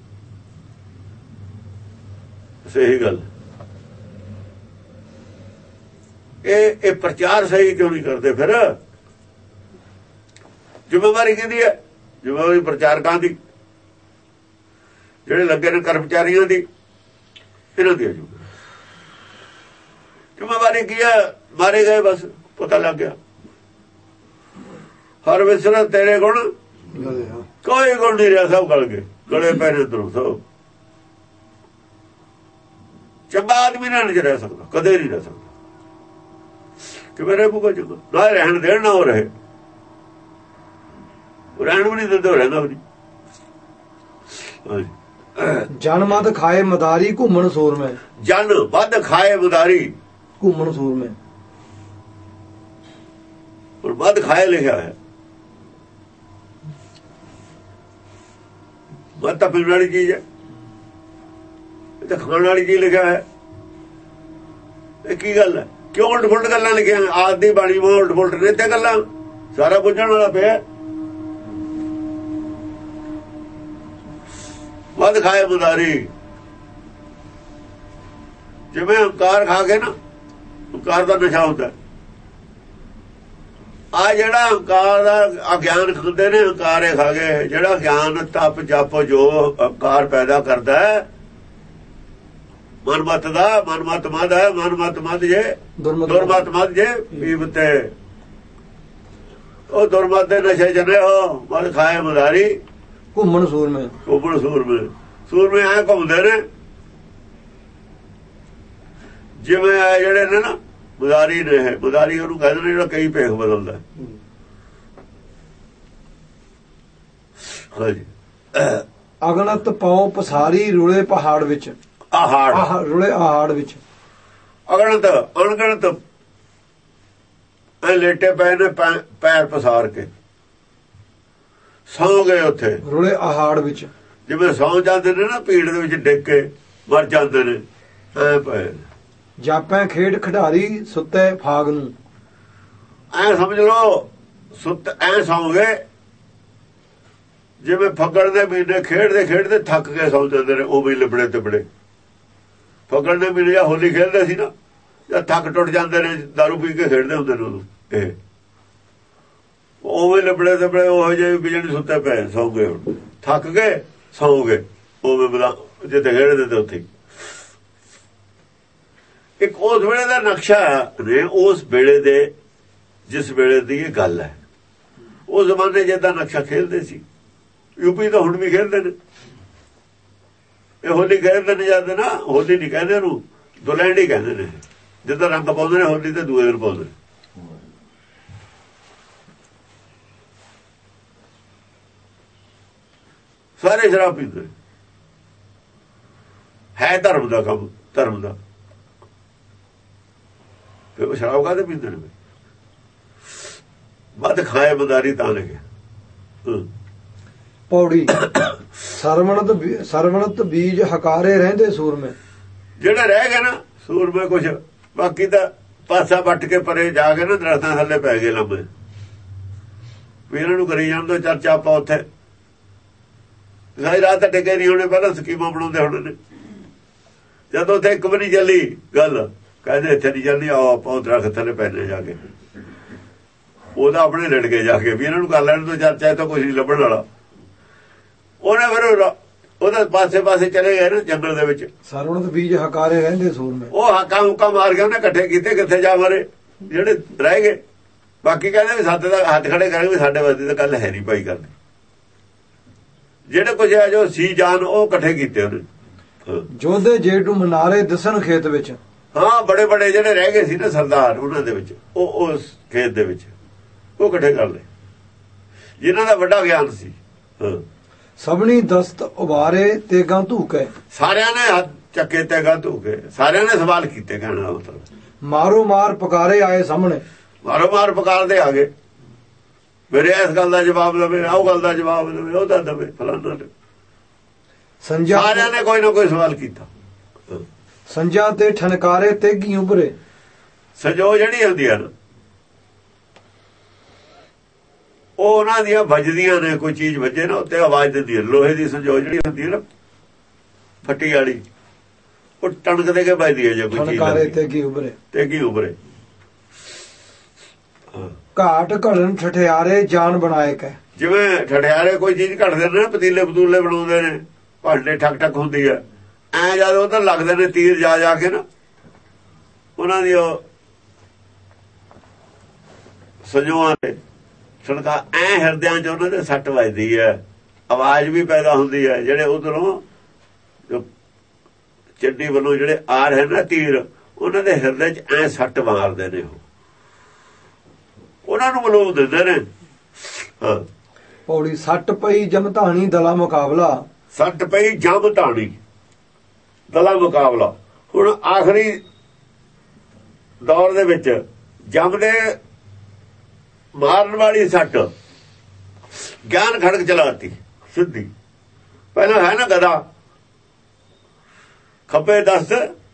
ਸਹੀ ਗੱਲ। ਇਹ ਇਹ ਪ੍ਰਚਾਰ ਸਹੀ ਕਿਉਂ ਨਹੀਂ ਕਰਦੇ? ਫਿਰ ਜ਼ਿੰਮੇਵਾਰੀ ਕਿਹਦੀ ਹੈ? ਜ਼ਿੰਮੇਵਾਰੀ ਪ੍ਰਚਾਰਕਾਂ ਦੀ, ਜਿਹੜੇ ਲੱਗੇ ਨੇ ਕਰਮਚਾਰੀਆਂ ਦੀ, ਇਹਨਾਂ ਦੀ ਜ਼ਿੰਮੇਵਾਰੀ ਕੀ ਹੈ? ਮਾਰੇ ਗਏ ਬਸ, ਪਤਾ ਲੱਗ ਗਿਆ। ਹਰ ਵਿਸਰਾ ਤੇਰੇ ਗੁਣ, ਕੋਈ ਗੁਣ ਨਹੀਂ ਰਿਹਾ, ਸਭ ਗਲ ਗਏ, ਗਲੇ ਪੈਣੇ ਅੰਦਰੋਂ ਸਭ। ਚੰਗਾ ਆਦਮੀ ਨਾ ਨਹੀਂ ਰਹਿ ਸਕਦਾ, ਕਦੇ ਨਹੀਂ ਰਹਿ ਸਕਦਾ। ਕਿ ਮੇਰੇ ਬੁਗਾ ਚੰਗਾ ਨਾ ਰਹਿਣ ਦੇਣ, ਨਾ ਉਹ ਰਹੇ, ਰਹਿਣ ਵੀ ਨਹੀਂ ਦਿੰਦੇ, ਰਹਿੰਦਾ ਵੀ ਨਹੀਂ।
ਜਨ ਮਦ ਖਾਏ ਮਦਾਰੀ ਘੁੰਮਣ ਸੂਰ ਮੈਂ।
ਜਨ ਵੱਧ ਖਾਏ ਮਦਾਰੀ
ਘੁੰਮਣ ਸੂਰ ਮੈਂ।
ਔਰ ਵੱਧ ਖਾਏ ਲਿਖਿਆ ਹੈ। ਵੱਧ ਤਾਂ ਪੀਣ ਵਾਲੀ ਚੀਜ਼ ਹੈ, ਇਹ ਤਾਂ ਖਾਣ ਵਾਲੀ ਚੀਜ਼ ਲਿਖਿਆ ਹੈ। ਇਹ ਕੀ ਗੱਲ ਹੈ? ਕਿਉਂ ਉਲਟ ਫੁਲਟ ਗੱਲਾਂ ਲਿਖੀਆਂ? ਆਦਿ ਬਾਣੀ ਮੋਂ ਉਲਟ ਫੁਲਟ ਨੇ ਤੇ ਗੱਲਾਂ, ਸਾਰਾ ਪੁੱਛਣ ਵਾਲਾ ਪਿਆ। ਵੱਧ ਖਾਏ ਮਦਾਰੀ, ਜਿਵੇਂ ਹੰਕਾਰ ਖਾ ਕੇ ਨਾ, ਹੰਕਾਰ ਦਾ ਨਸ਼ਾ ਹੁੰਦਾ। ਆ ਜਿਹੜਾ ਹੰਕਾਰ ਦਾ ਅਗਿਆਨ ਖਾਂਦੇ ਨੇ, ਹੰਕਾਰੇ ਖਾ ਗਏ। ਜਿਹੜਾ ਗਿਆਨ ਤਪ ਜਪ ਜੋ ਹੰਕਾਰ ਪੈਦਾ ਕਰਦਾ ਹੈ, ਮਨਮਤ ਦਾ, ਮਨਮਤ ਮਦ ਹੈ, ਮਨਮਤ ਮਦ ਜੇ ਦੁਰਮਤ ਮਦ ਜੇ ਪੀਵਤੇ, ਉਹ ਦੁਰਮਤ ਦੇ ਨਸ਼ੇ ਜਨੇ ਹੋ। ਮਦ ਖਾਏ ਮਦਾਰੀ
ਘੁੰਮਣ ਸੂਰ ਮੈਂ।
ਘੁੰਮਣ ਸੂਰਮੇ, ਸੂਰਮੇ ਐ ਘੁੰਮਦੇ ਨੇ ਜਿਵੇਂ ਆ ਜਿਹੜੇ ਨੇ ਨਾ ਮਦਾਰੀ ਨੇ। ਮਦਾਰੀ ਉਹਨੂੰ ਕਹਿੰਦੇ ਨੇ ਜਿਹੜਾ ਕਈ ਭੇਖ ਬਦਲਦਾ। ਹਾਂਜੀ।
ਅਗਨਤ ਪਾਉ ਪਸਾਰੀ ਰੁਲੇ ਪਹਾੜ ਵਿੱਚ।
ਆਹਾੜ
ਰੁਲੇ ਆਹਾੜ ਵਿੱਚ।
ਅਗਣਤ ਅਣਗਣਤ ਐ ਲੇਟੇ ਪਏ ਨੇ, ਪੈਰ ਪਸਾਰ ਕੇ ਸੌਂ ਗਏ ਉੱਥੇ
ਰੁਲੇ ਆਹਾੜ ਵਿੱਚ।
ਜਿਵੇਂ ਸੌਂ ਜਾਂਦੇ ਨੇ ਨਾ, ਭੀੜ ਦੇ ਵਿੱਚ ਡਿੱਗ ਕੇ ਮਰ ਜਾਂਦੇ ਨੇ, ਐ ਪਏ।
ਜਾਪੈ ਖੇਡ ਖਿਡਾਰੀ ਸੁੱਤੇ ਫਾਗ ਨੂੰ।
ਐ ਸਮਝ ਲਓ ਸੁੱਤ ਐ ਸੌਂ ਗਏ ਜਿਵੇਂ ਫੱਗਣ ਦੇ ਮਹੀਨੇ ਖੇਡਦੇ ਖੇਡਦੇ ਥੱਕ ਕੇ ਸੌਂ ਜਾਂਦੇ ਨੇ, ਉਹ ਵੀ ਲਿਬੜੇ ਤਿਬੜੇ। ਫੱਗਣ ਦੇ ਮਹੀਨੇ ਜਾਂ ਹੋਲੀ ਖੇਡਦੇ ਸੀ ਨਾ, ਜਾਂ ਥੱਕ ਟੁੱਟ ਜਾਂਦੇ ਨੇ, ਦਾਰੂ ਪੀ ਕੇ ਖੇਡਦੇ ਹੁੰਦੇ ਨੇ ਉਦੋਂ। ਇਹ ਉਵੇਂ ਲਿਬੜੇ ਤਿਬੜੇ ਉਹ ਜਿਹੇ ਬਿਜਲੀ ਸੁੱਤੇ ਪਏ, ਸੌਂ ਗਏ, ਹੁਣ ਥੱਕ ਗਏ, ਸੌਂ ਗਏ। ਉਵੇਂ ਬਲਾ ਜਿੱਥੇ ਖੇਡਦੇ ਤੇ ਉੱਥੇ। ਇੱਕ ਉਸ ਵੇਲੇ ਦਾ ਨਕਸ਼ਾ ਨੇ, ਉਸ ਵੇਲੇ ਦੇ, ਜਿਸ ਵੇਲੇ ਦੀ ਇਹ ਗੱਲ ਹੈ। ਉਹ ਜ਼ਮਾਨੇ ਜਿੱਦਾਂ ਨਕਸ਼ਾ ਖੇਡਦੇ ਸੀ, ਯੂਪੀ ਤਾਂ ਹੁਣ ਵੀ ਖੇਡਦੇ ਨੇ। ਇਹ ਹੋਲੀ ਖੇਡਦੇ ਨੇ ਜਾਂਦੇ ਨਾ, ਹੋਲੀ ਨਹੀਂ ਕਹਿੰਦੇ ਉਹਨੂੰ, ਦੁਲੈਂਡੀ ਕਹਿੰਦੇ ਨੇ। ਜਿੱਦਾਂ ਰੰਗ ਪਾਉਂਦੇ ਨੇ ਹੋਲੀ ਤੇ ਦੂਏ ਦਿਨ ਪਾਉਂਦੇ ਨੇ। ਸਾਰੇ ਸ਼ਰਾਬ ਪੀਂਦੇ ਹੈ। ਧਰਮ ਦਾ ਕੰਮ, ਧਰਮ ਦਾ। ਫਿਰ ਉਹ ਸ਼ਰਾਬ ਕਾਹਦੇ ਪੀਂਦੇ ਨੇ? ਵੱਧ ਖਾਏ ਮਦਾਰੀ ਤਾਂ ਲਿਖਿਆ।
ਪੌੜੀ ਸਰਵਣਤ ਸਰਵਣਤ ਬੀਜ ਹਕਾਰੇ ਰਹਿੰਦੇ ਸੂਰਮੇ।
ਜਿਹੜੇ ਰਹਿ ਗਏ ਨਾ ਸੂਰਮੇ ਕੁਛ, ਬਾਕੀ ਤਾਂ ਪਾਸਾ ਵੱਟ ਕੇ ਪਰੇ ਜਾ ਕੇ ਨਾ ਦਰਖਤਾਂ ਥੱਲੇ ਪੈ ਗਏ ਲੰਮੇ। ਵੀ ਇਹਨਾਂ ਨੂੰ ਕਰੀ ਜਾਣ ਦੋ ਚਰਚਾ। ਆਪਾਂ ਉੱਥੇ ਸਾਰੀ ਰਾਤ ਟਿਕੇ ਨਹੀਂ ਹੋਣੇ, ਪਹਿਲਾਂ ਸਕੀਮਾਂ ਬਣਾਉਂਦੇ ਹੋਣੇ ਨੇ। ਜਦੋਂ ਉੱਥੇ ਇੱਕ ਵੀ ਨਹੀਂ ਚੱਲੀ ਗੱਲ, ਕਹਿੰਦੇ ਇੱਥੇ ਨਹੀਂ ਚੱਲਣੀ, ਆਓ ਆਪਾਂ ਦਰਖਤ ਥੱਲੇ ਪੈਣੇ ਜਾ ਕੇ। ਉਹਦਾ ਆਪਣੇ ਲੜ ਕੇ ਜਾ ਕੇ ਵੀ ਇਹਨਾਂ ਨੂੰ ਕਰ ਲੈਣ ਤੋਂ ਚਰਚਾ ਤਾਂ ਕੁਛ ਨਹੀਂ ਲੱਭਣ ਵਾਲਾ। ਉਹਨੇ ਫਿਰ ਉਹਦੇ ਪਾਸੇ ਪਾਸੇ ਚਲੇ ਗਏ ਨਾ ਜੰਗਲ ਦੇ ਵਿੱਚ।
ਸਰਵਣਤ ਬੀਜ ਹਕਾਰੇ ਰਹਿੰਦੇ ਸੂਰਮੇ।
ਉਹ ਹਾਕਾਂ ਹੁਕਾਂ ਮਾਰ ਕੇ ਉਹਨੇ ਇਕੱਠੇ ਕੀਤੇ, ਕਿੱਥੇ ਜਾ ਮਾਰੇ ਜਿਹੜੇ ਰਹਿ ਗਏ। ਬਾਕੀ ਕਹਿੰਦੇ ਵੀ ਸਾਡੇ ਦਾ ਹੱਥ ਖੜੇ ਕਰਾਂਗੇ, ਸਾਡੇ ਵਾਸਤੇ ਤਾਂ ਗੱਲ ਹੈ ਨਹੀਂ ਭਾਈ ਕਰਨੀ। ਜਿਹੜੇ ਕੁਝ ਹੈ ਜੋ ਸੀ ਜਾਨ ਉਹ ਇਕੱਠੇ ਕੀਤੇ ਉਹਨੇ।
ਜੋਧੇ ਜੇਠੂ ਮਨਾਰੇ ਦਿਸਣ ਖੇਤ ਵਿੱਚ।
ਹਾਂ, ਬੜੇ ਬੜੇ ਜਿਹੜੇ ਰਹਿ ਗਏ ਸੀ ਨਾ ਸਰਦਾਰ, ਉਹਨਾਂ ਦੇ ਵਿੱਚ ਉਹ ਉਸ ਖੇਤ ਦੇ ਵਿੱਚ ਉਹ ਇਕੱਠੇ ਕਰ ਲਏ ਜਿਨ੍ਹਾਂ ਦਾ ਵੱਡਾ ਗਿਆਨ ਸੀ। ਹਾਂ,
ਸਭਨੀ ਦਸਤ ਉਬਾਰੇ ਤੇਗਾਂ ਧੂਕੇ।
ਸਾਰਿਆਂ ਨੇ ਹੱਥ ਚੱਕੇ ਤੇਗਾਂ ਧੂਕੇ, ਸਾਰਿਆਂ ਨੇ ਸਵਾਲ ਕੀਤੇ। ਕਹਿਣ ਦਾ ਮਤਲਬ
ਮਾਰੋ ਮਾਰ ਪੁਕਾਰੇ ਆਏ ਸਾਹਮਣੇ।
ਮਾਰੋ ਮਾਰ ਪੁਕਾਰਦੇ ਆ ਗਏ, ਮੇਰੇ ਇਸ ਗੱਲ ਦਾ ਜਵਾਬ ਦੇਵੇ, ਉਹ ਗੱਲ ਦਾ ਜਵਾਬ ਦੇਵੇ, ਉਹਦਾ ਦੇਵੇ, ਫਲਾਣਾ ਦੇਵੇ।
ਸੰਜਾ
ਸਾਰਿਆਂ ਨੇ ਕੋਈ ਨਾ ਕੋਈ ਸਵਾਲ ਕੀਤਾ।
ਸੰਜਾ ਤੇ ਠਨਕਾਰੇ ਤੇਗੀ ਉਭਰੇ।
ਸੰਜੋ ਜਿਹੜੀ ਹੁੰਦੀ ਆ ਨਾ ਉਹ ਉਹਨਾਂ ਦੀਆਂ ਵੱਜਦੀਆਂ ਨੇ, ਕੋਈ ਚੀਜ਼ ਵੱਜੇ ਨਾ ਉੱਤੇ ਆਵਾਜ਼ ਦਿੰਦੀ ਹੈ। ਲੋਹੇ ਦੀ ਸੰਜੋ ਜਿਹੜੀ ਹੁੰਦੀ ਹੈ ਨਾ ਫੱਟੀ ਵਾਲੀ, ਉਹ ਟਣਕ ਦੇ ਕੇ ਵੱਜਦੀ ਹੈ। ਜੇ ਕੋਈ ਚੀਜ਼
ਠਨਕਾਰੇ ਤੇਗੀ ਉਭਰੇ,
ਤੇਗੀ ਉਭਰੇ।
ਘਾਟ ਘੜਨ ਠਠਿਆਰੇ ਜਾਨ ਬਣਾਏ ਕੈ।
ਜਿਵੇਂ ਠਠਿਆਰੇ ਕੋਈ ਚੀਜ਼ ਘੜਦੇ ਨੇ, ਪਤੀਲੇ ਪਤੂਲੇ ਬਣਾਉਂਦੇ ਨੇ, ਭਾਂਡੇ ਠੱਕ ਠੱਕ ਹੁੰਦੀ ਹੈ, ਐ ਜਦ ਉਧਰ ਲੱਗਦੇ ਨੇ ਤੀਰ ਜਾ ਜਾ ਕੇ ਨਾ, ਉਹਨਾਂ ਦੀ ਉਹ ਸੰਜੋਆਂ ਦੇ ਸੜਕਾ ਐ ਹਿਰਦਿਆਂ ਚ ਉਹਨਾਂ ਦੇ ਸੱਟ ਵੱਜਦੀ ਹੈ, ਆਵਾਜ਼ ਵੀ ਪੈਦਾ ਹੁੰਦੀ ਹੈ। ਜਿਹੜੇ ਉਧਰੋਂ ਚੱਡੀ ਵੱਲੋਂ ਜਿਹੜੇ ਆ ਰਹੇ ਨਾ ਤੀਰ, ਉਹਨਾਂ ਦੇ ਹਿਰਦੇ ਚ ਐ ਸੱਟ ਮਾਰਦੇ ਨੇ, ਉਹ ਉਹਨਾਂ ਨੂੰ ਮਲੂਮ ਦਿੰਦੇ ਨੇ। ਹਾਂ,
ਪੌੜੀ ਸੱਟ ਪਈ ਜਮਧਾਣੀ ਦਲਾ ਮੁਕਾਬਲਾ।
ਸੱਟ ਪਈ ਜਮਧਾਣੀ ਦਲਾ ਮੁਕਾਬਲਾ। ਹੁਣ ਆਖਰੀ ਦੌਰ ਦੇ ਵਿੱਚ ਜਮ ਦੇ ਮਾਰਨ ਵਾਲੀ ਸੱਟ ਗਿਆਨ ਖੜਕ ਚਲਾਤੀ ਸਿੱਧੀ। ਪਹਿਲਾਂ ਹੈ ਨਾ ਗਦਾ, ਖੱਬੇ ਦਸਤ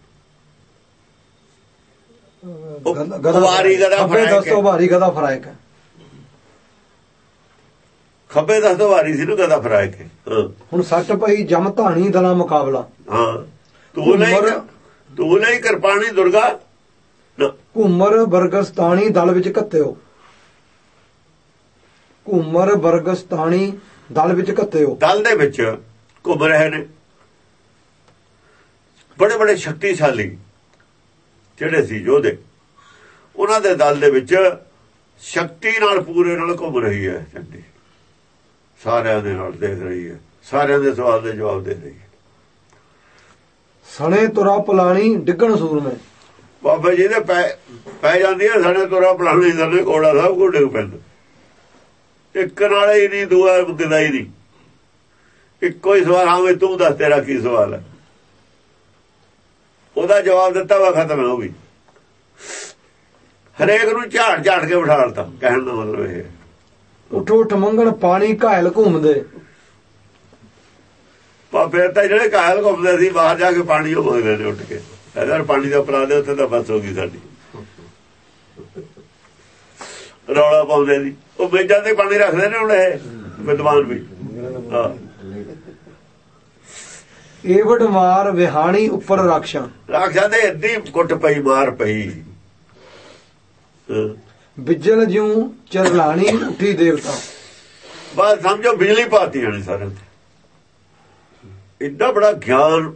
ਵਾਰੀ ਗਦਾ
ਵਾਰੀ ਗਦਾ ਫਰਾਇਕ।
ਖੱਬੇ ਦਸਤ ਵਾਰੀ ਸੀ ਨਾ ਗਦਾ ਫਰਾਇਕ।
ਹੁਣ ਸੱਟ ਪਈ ਜਮ ਧਾਣੀ ਦਲਾ ਮੁਕਾਬਲਾ।
ਹਾਂ, ਤੂੰ ਨਹੀਂ ਤੂੰ ਨਹੀਂ ਕਿਰਪਾਣੀ ਦੁਰਗਾ।
ਘੂਮਰ ਬਰਗਸਤਾਨੀ ਦਲ ਵਿੱਚ ਘੱਤਿਓ। ਘੂਮਰ ਬਰਗਸਤਾਨੀ ਦਲ ਵਿੱਚ ਘੱਤਿਓ। ਦਲ
ਦੇ ਵਿੱਚ ਘੁੰਮ ਰਹੇ ਨੇ ਬੜੇ ਬੜੇ ਸ਼ਕਤੀਸ਼ਾਲੀ ਜਿਹੜੇ ਸੀ ਯੋਧੇ, ਉਹਨਾਂ ਦੇ ਦਲ ਦੇ ਵਿੱਚ ਸ਼ਕਤੀ ਨਾਲ ਪੂਰੇ ਨਾਲ ਘੁੰਮ ਰਹੀ ਹੈ ਚੰਡੀ। ਸਾਰਿਆਂ ਦੇ ਨਾਲ ਦੇਖ ਰਹੀ ਹੈ, ਸਾਰਿਆਂ ਦੇ ਸਵਾਲ ਦੇ ਜਵਾਬ ਦੇ ਰਹੀ ਹੈ।
ਸਣੇ ਤੁਰਾ ਪਲਾਣੀ ਡਿੱਗਣ ਸੂਰਮੇ।
ਬਾਬਾ ਜੀ ਦੇ ਪੈ ਪੈ ਜਾਂਦੀ ਹੈ ਸਣੇ ਤੁਰਾ ਪਲਾਣੀ, ਸਣੇ ਕੋੜਾ ਸਭ ਕੋ ਡਿੱਗ ਪੈਂਦਾ। ਇੱਕ ਨਾਲ ਹੀ ਨਹੀਂ, ਦੂਆ ਮੁੱਕਦਾ ਹੀ ਨਹੀਂ। ਇੱਕੋ ਹੀ ਸਵਾਲ, ਹਾਂ ਵੀ ਤੂੰ ਦੱਸ ਤੇਰਾ ਕੀ ਸਵਾਲ ਹੈ। ਉਹਦਾ ਜਵਾਬ ਦਿੱਤਾ ਵਾ, ਖਤਮ ਹੈ ਉਹ ਵੀ। ਹਰੇਕ ਨੂੰ ਝਾੜ ਝਾੜ ਕੇ ਬਿਠਾਲਤਾ। ਕਹਿਣ ਦਾ ਮਤਲਬ ਇਹ
ਉੱਠ ਉੱਠ ਮੰਗਣ ਪਾਣੀ ਘਾਇਲ ਘੁੰਮਦੇ।
ਫਿਰ ਤਾਂ ਜਿਹੜੇ ਘਾਇਲ ਘੁੰਮਦੇ ਸੀ ਬਾਹਰ ਜਾ ਕੇ ਪਾਣੀ ਉਹ ਮੰਗਦੇ ਨੇ ਉੱਠ ਕੇ। ਅਗਰ ਪਾਣੀ ਦਾ ਪਲਾ ਦੇ ਉੱਥੇ ਤਾਂ ਬਸ ਹੋ ਗਈ ਸਾਡੀ। ਰੌਲਾ ਪਾਉਂਦੇ ਸੀ ਉਹ, ਮੇਜ਼ਾਂ ਤੇ ਪਾਣੀ ਰੱਖਦੇ ਨੇ ਹੁਣ ਇਹ ਵਿਦਵਾਨ ਵੀ। ਹਾਂ,
ਏਵੜ ਮਾਰ ਵਿਹਾਣੀ ਉੱਪਰ ਰਾਖਸ਼ਾਂ।
ਰਾਖਸ਼ਾਂ ਦੇ ਅੱਧੀ ਕੁੱਟ ਪਈ, ਮਾਰ ਪਈ।
ਬਿਜਲ ਜਿਉਂ ਚਰਲਾਣੀ ਉੱਠੀ ਦੇਵਤਾ।
ਬਸ ਸਮਝੋ ਬਿਜਲੀ ਪਾਤੀ ਜਾਣੀ ਸਾਰਿਆਂ ਤੇ। ਇੱਡਾ ਬੜਾ ਗਿਆਨ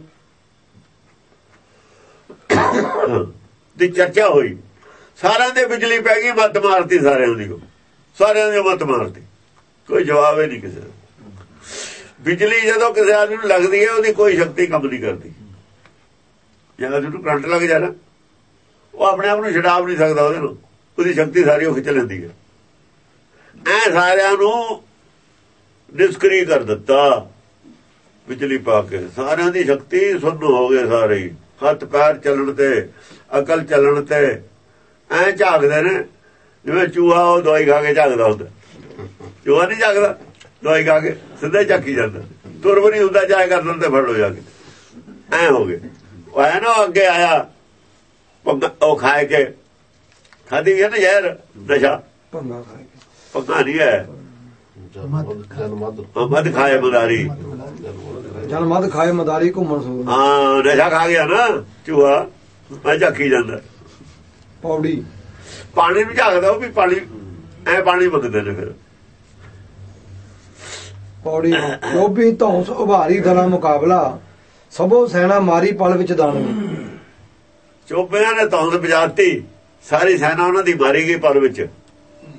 ਦੀ ਚਰਚਾ ਹੋਈ, ਸਾਰਿਆਂ ਦੇ ਬਿਜਲੀ ਪੈ ਗਈ, ਮੱਤ ਮਾਰਤੀ ਸਾਰਿਆਂ ਦੀ। ਸਾਰਿਆਂ ਦੀ ਮੱਤ ਮਾਰਤੀ, ਕੋਈ ਜਵਾਬ ਹੀ ਨਹੀਂ ਕਿਸੇ ਦਾ। ਬਿਜਲੀ ਜਦੋਂ ਕਿਸੇ ਆਦਮੀ ਨੂੰ ਲੱਗਦੀ ਹੈ ਉਹਦੀ ਕੋਈ ਸ਼ਕਤੀ ਕੰਮ ਨਹੀਂ ਕਰਦੀ। ਜਦੋਂ ਜਿਹਨੂੰ ਕਰੰਟ ਲੱਗ ਜਾਣਾ ਉਹ ਆਪਣੇ ਆਪ ਨੂੰ ਛਡਾ ਨਹੀਂ ਸਕਦਾ, ਉਹਦੇ ਨੂੰ ਉਹਦੀ ਸ਼ਕਤੀ ਸਾਰੀ ਉਹ ਖਿੱਚ ਲੈਂਦੀ ਹੈ। ਐ ਸਾਰਿਆਂ ਨੂੰ ਨਿਸ਼ਕਰੀ ਕਰ ਦਿੱਤਾ ਬਿਜਲੀ ਪਾ ਕੇ। ਸਾਰਿਆਂ ਦੀ ਸ਼ਕਤੀ ਸੁੰਨ ਹੋ ਗਏ ਸਾਰੇ ਹੀ, ਹੱਥ ਪੈਰ ਚੱਲਣ ਤੇ, ਅਕਲ ਚੱਲਣ ਤੇ। ਐ ਝਾਕਦੇ ਨੇ ਜਿਵੇਂ ਚੂਹਾ ਉਹ ਦਵਾਈ ਖਾ ਕੇ ਝਾਕਦਾ ਹੁੰਦਾ। ਚੂਹਾ ਨਹੀਂ ਝਾਕਦਾ, ਦਵਾਈ ਖਾ ਕੇ ਸਿੱਧਾ ਝਾਕੀ ਜਾਂਦਾ। ਤੁਰ ਵੀ ਨਹੀਂ ਹੁੰਦਾ, ਚਾਹੇ ਕਰ ਦਿੰਦੇ ਫੜ ਲੋ ਜਾ ਕੇ। ਐ ਹੋ ਗਏ। ਉਹ ਐ ਨਾ ਅੱਗੇ ਆਇਆ ਉਹ ਖਾਏ ਕੇ, ਖਾਦੀ ਹੈ ਨਾ ਜ਼ਹਿਰ ਨਸ਼ਾ, ਪੱਕਾ ਨਹੀਂ ਹੈ। ਮਦ ਖਾਏ ਮਦਾਰੀ,
ਜਲ ਮਦ ਖਾਏ ਮਦਾਰੀ ਘੁੰਮਣ ਸੂ।
ਹਾਂ, ਨਸ਼ਾ ਖਾ ਗਿਆ ਨਾ ਚੂਹਾ, ਮੈਂ ਝਾਕੀ ਜਾਂਦਾ।
ਪੌੜੀ
ਪਾਣੀ ਨੂੰ ਝਾਕਦਾ ਉਹ ਵੀ, ਪਾਣੀ ਐ ਪਾਣੀ ਮੰਗਦੇ ਨੇ। ਫਿਰ
ਪੌੜੀ ਲੋਭੀ ਧੌਂਸ ਉਭਾਰੀ ਦਲਾ ਮੁਕਾਬਲਾ। ਸਭੋ ਸੈਨਾ ਮਾਰੀ ਪਲ ਵਿੱਚ ਦਾਨਵੀ।
ਚੋਬਿਆਂ ਨੇ ਧੌਂਸ ਬਜਾਤੀ, ਸਾਰੀ ਸੈਨਾ ਉਹਨਾਂ ਦੀ ਮਾਰੀ ਗਈ ਪਲ ਵਿੱਚ।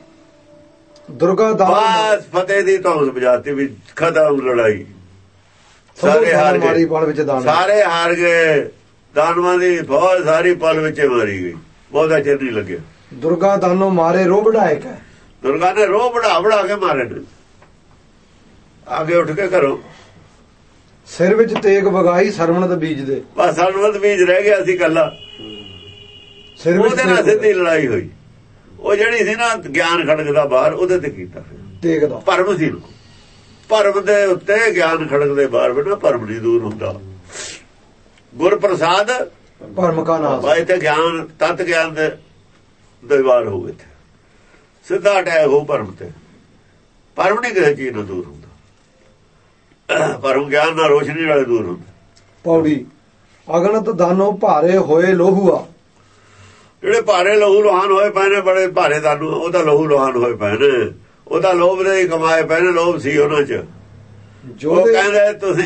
ਦੁਰਗਾ ਦਾਨ
ਬਸ ਫਤਿਹ ਦੀ ਧੌਂਸ ਵਜਾਤੀ ਵੀ ਖਤਮ ਲੜਾਈ, ਸਾਰੇ ਹਾਰ ਗਏ,
ਪਲ ਵਿੱਚ ਦਾਨ
ਸਾਰੇ ਹਾਰ ਗਏ। ਦਾਨਵਾਂ ਦੀ ਫੌਜ ਸਾਰੀ ਪਲ ਵਿੱਚ ਮਾਰੀ ਗਈ, ਬਹੁਤਾ ਚਿਰ ਨਹੀਂ ਲੱਗਿਆ।
ਦੁਰਗਾ ਦਾਨੋਂ ਮਾਰੇ ਰੋਹ ਵਢਾਇਕ ਹੈ,
ਦੁਰਗਾ ਨੇ ਰੋਹ ਵਢਾ ਵਢਾ ਕੇ ਮਾਰੇ ਨੇ। ਆਗੇ ਉੱਠ ਕੇ ਘਰੋਂ
ਸਿਰ ਵਿੱਚ ਤੇਗ ਵਗਾਈ ਸਰਵਣਤ ਬੀਜ ਦੇ,
ਬਸ ਸਰਵਣਤ ਬੀਜ ਰਹਿ ਗਿਆ ਸੀ ਕੱਲਾ।
ਸਿਰ ਵਿੱਚ
ਉਹਦੇ ਨਾਲ ਸਿੱਧੀ ਲੜਾਈ ਹੋਈ। ਉਹ ਜਿਹੜੀ ਸੀ ਨਾ ਗਿਆਨ ਖੜਕਦਾ ਬਾਹਰ, ਉਹਦੇ ਤੇ ਕੀਤਾ
ਤੇਗ ਦਾ
ਭਰਮ ਸੀ। ਭਰਮ ਦੇ ਉੱਤੇ ਗਿਆਨ ਖੜਕਦੇ ਬਾਹਰ ਬਿਨਾ ਭਰਮ ਨਹੀਂ ਦੂਰ ਹੁੰਦਾ। ਗੁਰ ਪ੍ਰਸਾਦ
ਭਰਮ ਕਾ ਨਾਸ,
ਬਾਈ ਤੇ ਗਿਆਨ ਤਤ ਗਿਆਨ ਦੇ ਦੀਵਾਰ ਹੋਵੇ, ਸਿੱਧਾ ਅਟੈਕ ਹੋ ਭਰਮ ਤੇ। ਭਰਮ ਨਹੀਂ ਕਿਸੇ ਚੀਜ਼ ਨਾਲ ਦੂਰ ਹੁੰਦਾ, ਭਰਮ ਗਿਆਨ ਨਾਲ ਰੋਸ਼ਨੀ ਨਾਲ ਦੂਰ ਹੁੰਦਾ।
ਪੌੜੀ ਅਗਨਤ ਦਾਨੋ ਭਾਰੇ ਹੋਏ ਲੋਹੂਆ,
ਜਿਹੜੇ ਭਾਰੇ ਲਹੂ ਲੋਹਾਨ ਹੋਏ ਪਏ ਨੇ, ਬੜੇ ਭਾਰੇ ਦਾਨੂ, ਉਹਦਾ ਲਹੂ ਲੋਹਾਨ ਹੋਏ ਪਏ ਨੇ, ਉਹਦਾ ਲੋਭ ਦੇ ਕਮਾਏ ਪਏ ਨੇ, ਲੋਭ ਸੀ ਉਹਨਾਂ ਚ। ਜੋ ਕਹਿੰਦੇ ਤੁਸੀਂ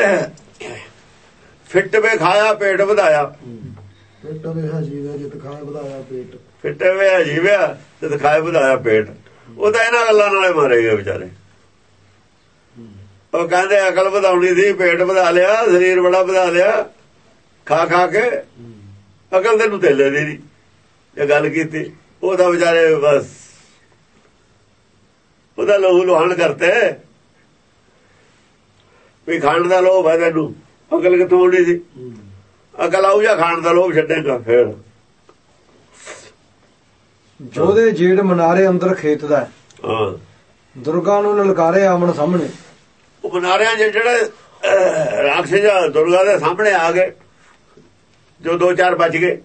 ਫਿੱਟ ਵੇ ਖਾਇਆ ਪੇਟ ਵਧਾਇਆ,
ਫਿੱਟ ਵੇ ਹਜੀਵੇ ਜਿਤ ਖਾਏ ਵਧਾਇਆ ਪੇਟ,
ਫਿੱਟ ਵੇ ਹਜੀਵਿਆ ਜਿਤ ਖਾਏ ਵਧਾਇਆ ਪੇਟ। ਉਹ ਤਾਂ ਇਹਨਾਂ ਗੱਲਾਂ ਨਾਲੇ ਮਾਰੇ ਗਏ ਵਿਚਾਰੇ। ਉਹ ਕਹਿੰਦੇ ਅਕਲ ਵਧਾਉਣੀ ਸੀ, ਪੇਟ ਵਧਾ ਲਿਆ, ਸਰੀਰ ਬੜਾ ਵਧਾ ਲਿਆ ਖਾ ਖਾ ਕੇ, ਅਕਲ ਤੈਨੂੰ ਤੇਲੇ ਦੀ ਨਹੀਂ ਇਹ ਗੱਲ ਕੀਤੀ। ਉਹਦਾ ਵਿਚਾਰੇ ਬਸ ਉਹਦਾ ਲਹੂ ਲੋਹਾਨ ਕਰਤੇ ਵੀ ਖਾਣ ਦਾ ਲੋਭ ਹੈ ਤੈਨੂੰ, ਅਕਲ ਕਿੱਥੋਂ ਆਉਣੀ ਸੀ? ਅਕਲ ਆਊ ਜਾਂ ਖਾਣ ਦਾ ਲੋਭ ਛੱਡੇਗਾ ਫੇਰ।
ਜੋਦੇ ਜੇੜ ਮਨਾਰੇ ਅੰਦਰ ਖੇਤ ਦਾ,
ਹਾਂ
ਦੁਰਗਾ ਨੂੰ ਲਲਕਾਰੇ ਆਮਣ ਸਾਹਮਣੇ।
ਉਹ ਮਨਾਰਿਆਂ ਚ ਜਿਹੜੇ ਰਾਖਸ਼ ਦੁਰਗਾ ਦੇ ਸਾਹਮਣੇ ਆ ਗਏ, ਜੋ ਦੋ ਚਾਰ ਬਚ ਗਏ।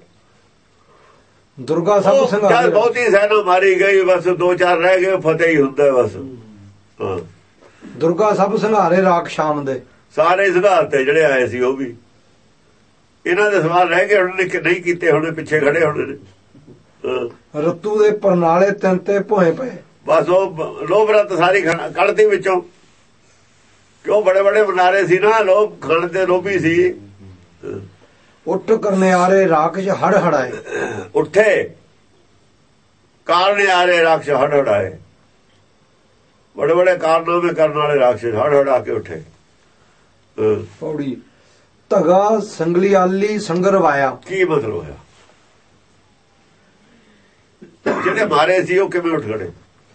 ਦੁਰਗਾ ਸਭ ਸੰਘਾਰੇ,
ਬਹੁਤੀ ਸੈਨਾ ਮਾਰੀ ਗਈ, ਬਸ ਦੋ ਚਾਰ ਰਹਿ ਗਏ, ਫਤਿਹ ਹੀ ਹੁੰਦਾ ਬਸ। ਹਾਂ
ਦੁਰਗਾ ਸਭ ਸੰਘਾਰੇ ਰਾਖ ਸ਼ਾਮ ਦੇ,
ਸਾਰੇ ਸੰਘਾਰ ਤੇ ਜਿਹੜੇ ਆਏ ਸੀ ਉਹ ਵੀ। ਇਹਨਾਂ ਦੇ ਸਵਾਲ ਰਹਿ ਗਏ, ਹੁਣ ਨਹੀਂ ਕੀਤੇ, ਹੁਣ ਪਿੱਛੇ ਖੜੇ ਹੋਣੇ ਨੇ।
ਰਤੂ ਦੇ ਪਰਨਾਲੇ ਤਿੰਨ ਤੇ ਭੋਏ ਪਏ,
ਬਸ ਉਹ ਲੋਭ ਰਤ ਸਾਰੀ ਕੱਢਦੀ ਵਿੱਚੋਂ, ਕਿਉਂ ਬੜੇ ਬੜੇ ਮਨਾਰੇ ਸੀ ਨਾ, ਲੋਭ ਖਾਣ ਦੇ ਲੋਭੀ ਸੀ।
ਉੱਠ ਕਰਨੇ ਆਰੇ ਰਾਖਸ਼ ਹੜ ਹੜਾਏ,
ਉੱਠੇ ਕਾਰਨੇ ਆਰੇ ਰਾਖਸ਼ ਹੜ ਹੜਾਏ। ਬੜੇ ਬੜੇ ਕਾਰਨਾਮੇ ਕਰਨ ਵਾਲੇ ਰਾਖਸ਼ ਹੜ ਹੜਾ ਕੇ ਉੱਠੇ।
ਪੌੜੀ ਧਗਾ ਸੰਗਲੀ ਆਲੀ ਸੰਗਰ ਵਾਇਆ,
ਕੀ ਮਤਲਬ ਹੋਇਆ? ਜਿਹੜੇ ਮਾਰੇ ਸੀ ਉਹ ਕਿਵੇਂ ਉੱਠ ਖੜੇ?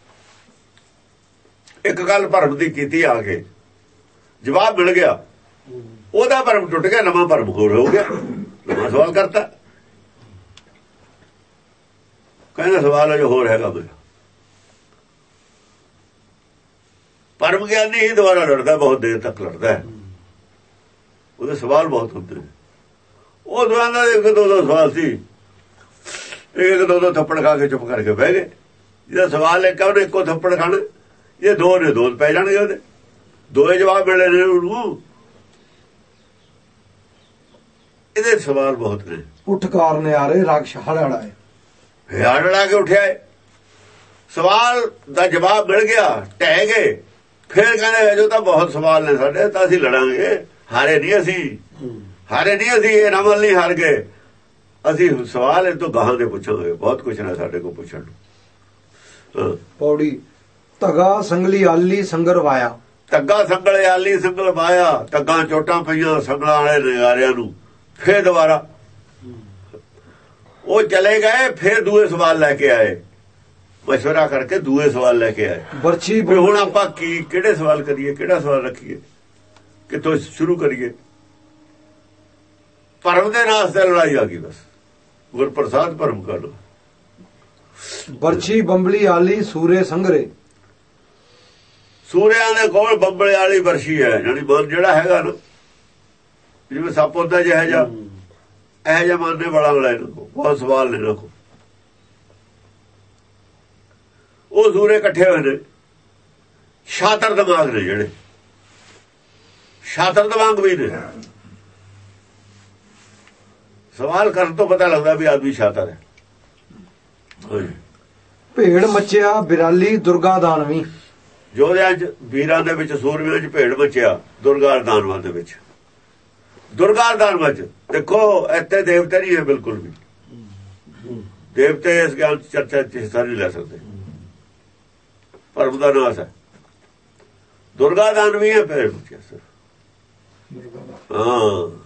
ਇੱਕ ਗੱਲ ਭਰਮ ਦੀ ਕੀਤੀ ਆ ਕੇ, ਜਵਾਬ ਮਿਲ ਗਿਆ, ਉਹਦਾ ਭਰਮ ਟੁੱਟ ਗਿਆ, ਨਵਾਂ ਭਰਮ ਹੋਰ ਹੋ ਗਿਆ, ਨਵਾਂ ਸਵਾਲ ਕਰਤਾ। ਕਹਿੰਦਾ ਸਵਾਲ ਜੋ ਹੋਰ ਹੈਗਾ ਮੇਰਾ। ਭਰਮ ਗਿਆਨੀ ਹੀ ਦੁਬਾਰਾ ਲੜਦਾ, ਬਹੁਤ ਦੇਰ ਤੱਕ ਲੜਦਾ ਹੈ, ਉਹਦੇ ਸਵਾਲ ਬਹੁਤ ਹੁੰਦੇ ਨੇ। ਉਹ ਦੁਆਨਾ ਦੇ ਇੱਕ ਦੋ ਦੋ ਸਵਾਲ ਸੀ, ਇੱਕ ਦੋ ਦੋ ਥੱਪੜ ਖਾ ਕੇ ਚੁੱਪ ਕਰਕੇ ਬਹਿ ਗਏ। ਜਿਹਦਾ ਸਵਾਲ ਇੱਕ ਉਹਨੇ ਇੱਕੋ ਥੱਪੜ ਖਾਣਾ, ਇਹ ਦੋ ਨੇ ਦੋ ਪੈ ਜਾਣਗੇ ਉਹਦੇ, ਦੋਏ ਜਵਾਬ ਮਿਲੇ ਨੇ ਉਹਨੂੰ। ਇਹਦੇ ਸਵਾਲ ਬਹੁਤ ਨੇ।
ਉੱਠ ਕਾਰਨੇ ਆਰੇ ਰਾਖਸ਼ ਹੜ ਹੜਾਏ,
ਹੜ ਲਾ ਕੇ ਉੱਠਿਆ, ਸਵਾਲ ਦਾ ਜਵਾਬ ਮਿਲ ਗਿਆ, ਟਹਿ ਗਏ। ਫਿਰ ਕਹਿੰਦੇ ਅਜੋ ਤਾਂ ਬਹੁਤ ਸਵਾਲ ਨੇ ਸਾਡੇ, ਤਾਂ ਅਸੀਂ ਲੜਾਂਗੇ, ਹਾਰੇ ਨਹੀਂ ਅਸੀਂ, ਹਾਰੇ ਨਹੀਂ ਅਸੀਂ, ਇਹ ਨਮਲ ਨਹੀਂ ਹਾਰ ਗਏ ਅਸੀਂ। ਸਵਾਲ ਇਹ ਤੋਂ ਗਾਹਾਂ ਦੇ ਪੁੱਛਾਂਗੇ, ਬਹੁਤ ਕੁਛ ਨੇ ਸਾਡੇ ਕੋਲ ਪੁੱਛਣ ਨੂੰ।
ਪੌੜੀ ਧਗਾ ਸੰਗਲੀ ਆਲੀ ਸੰਗਰ ਵਾਇਆ,
ਧੱਗਾ ਸੰਗਲ ਆਲੀ ਸੰਗਲ ਵਾਇਆ, ਧੱਗਾ ਚੋਟਾਂ ਪਈਆਂ ਸੰਗਲਾਂ ਵਾਲੇ ਨਜ਼ਾਰਿਆਂ ਨੂੰ। ਫੇਰ ਦੁਬਾਰਾ ਉਹ ਚਲੇ ਗਏ, ਫੇਰ ਦੂਏ ਸਵਾਲ ਲੈ ਕੇ ਆਏ, ਮਸ਼ਵਰਾ ਕਰਕੇ ਦੂਏ ਸਵਾਲ ਲੈ ਕੇ ਆਏ।
ਬਰਛੀ
ਹੁਣ ਆਪਾਂ ਕੀ ਕਿਹੜੇ ਸਵਾਲ ਕਰੀਏ, ਕਿਹੜਾ ਸਵਾਲ ਰੱਖੀਏ, ਕਿੱਥੋਂ ਸ਼ੁਰੂ ਕਰੀਏ? ਭਰਮ ਦੇ ਨਾਸ ਤੇ ਲੜਾਈ ਆ ਗਈ ਬਸ। ਗੁਰ ਪ੍ਰਸਾਦ ਭਰਮ ਕਰ ਲੋ।
ਬਰਛੀ ਬੰਬਲੀ ਆਲੀ ਸੂਰੇ ਸੰਗਰੇ,
ਸੂਰਿਆਂ ਦੇ ਕੋਲ ਬੰਬਲੇ ਵਾਲੀ ਵਰਸ਼ੀ ਹੈ, ਯਾਨੀ ਮਨ ਜਿਹੜਾ ਹੈਗਾ ਨਾ, ਜਿਵੇਂ ਸੱਪ ਹੁੰਦਾ ਜਿਹਾ ਜਿਹਾ, ਇਹ ਜਿਹਾ ਮਨ ਨੇ ਬੜਾ ਲੜਾਈ ਰੱਖੋ, ਬਹੁਤ ਸਵਾਲ ਨੇ ਰੱਖੋ। ਉਹ ਸੂਰੇ ਇਕੱਠੇ ਹੋਏ ਨੇ, ਸ਼ਾਤਰ ਦਿਮਾਗ ਨੇ, ਜਿਹੜੇ ਸ਼ਾਤਰ ਦਿਮਾਗ ਵੀ ਨੇ। ਸਵਾਲ ਕਰਨ ਤੋਂ ਪਤਾ ਲੱਗਦਾ ਵੀ ਆਦਮੀ ਸ਼ਾਤਰ ਹੈ।
ਭੇੜ ਮੱਚਿਆ ਬਿਰਾਲੀ ਦੁਰਗਾ ਦਾਨਵੀ,
ਜੋਧਿਆਂ ਚ ਵੀਰਾਂ ਦੇ ਵਿੱਚ ਸੂਰਮਿਆਂ ਚ ਭੇੜ ਮੱਚਿਆ, ਦੁਰਗਾ ਦਾਨਵਾਂ ਦੇ ਵਿੱਚ। ਦੁਰਗਾ ਦਾਨਵਾਂ ਚ ਦੇਖੋ ਇੱਥੇ ਦੇਵਤੇ ਨਹੀਂ ਹੈ ਬਿਲਕੁਲ ਵੀ, ਦੇਵਤੇ ਇਸ ਗੱਲ ਚਰਚਾ ਚ ਹਿੱਸਾ ਨਹੀਂ ਲੈ ਸਕਦੇ। ਭਰਮ ਦਾ ਨਾਸ ਹੈ। ਦੁਰਗਾ ਦਾਨ ਵੀ ਹੈ ਫਿਰ ਹਾਂ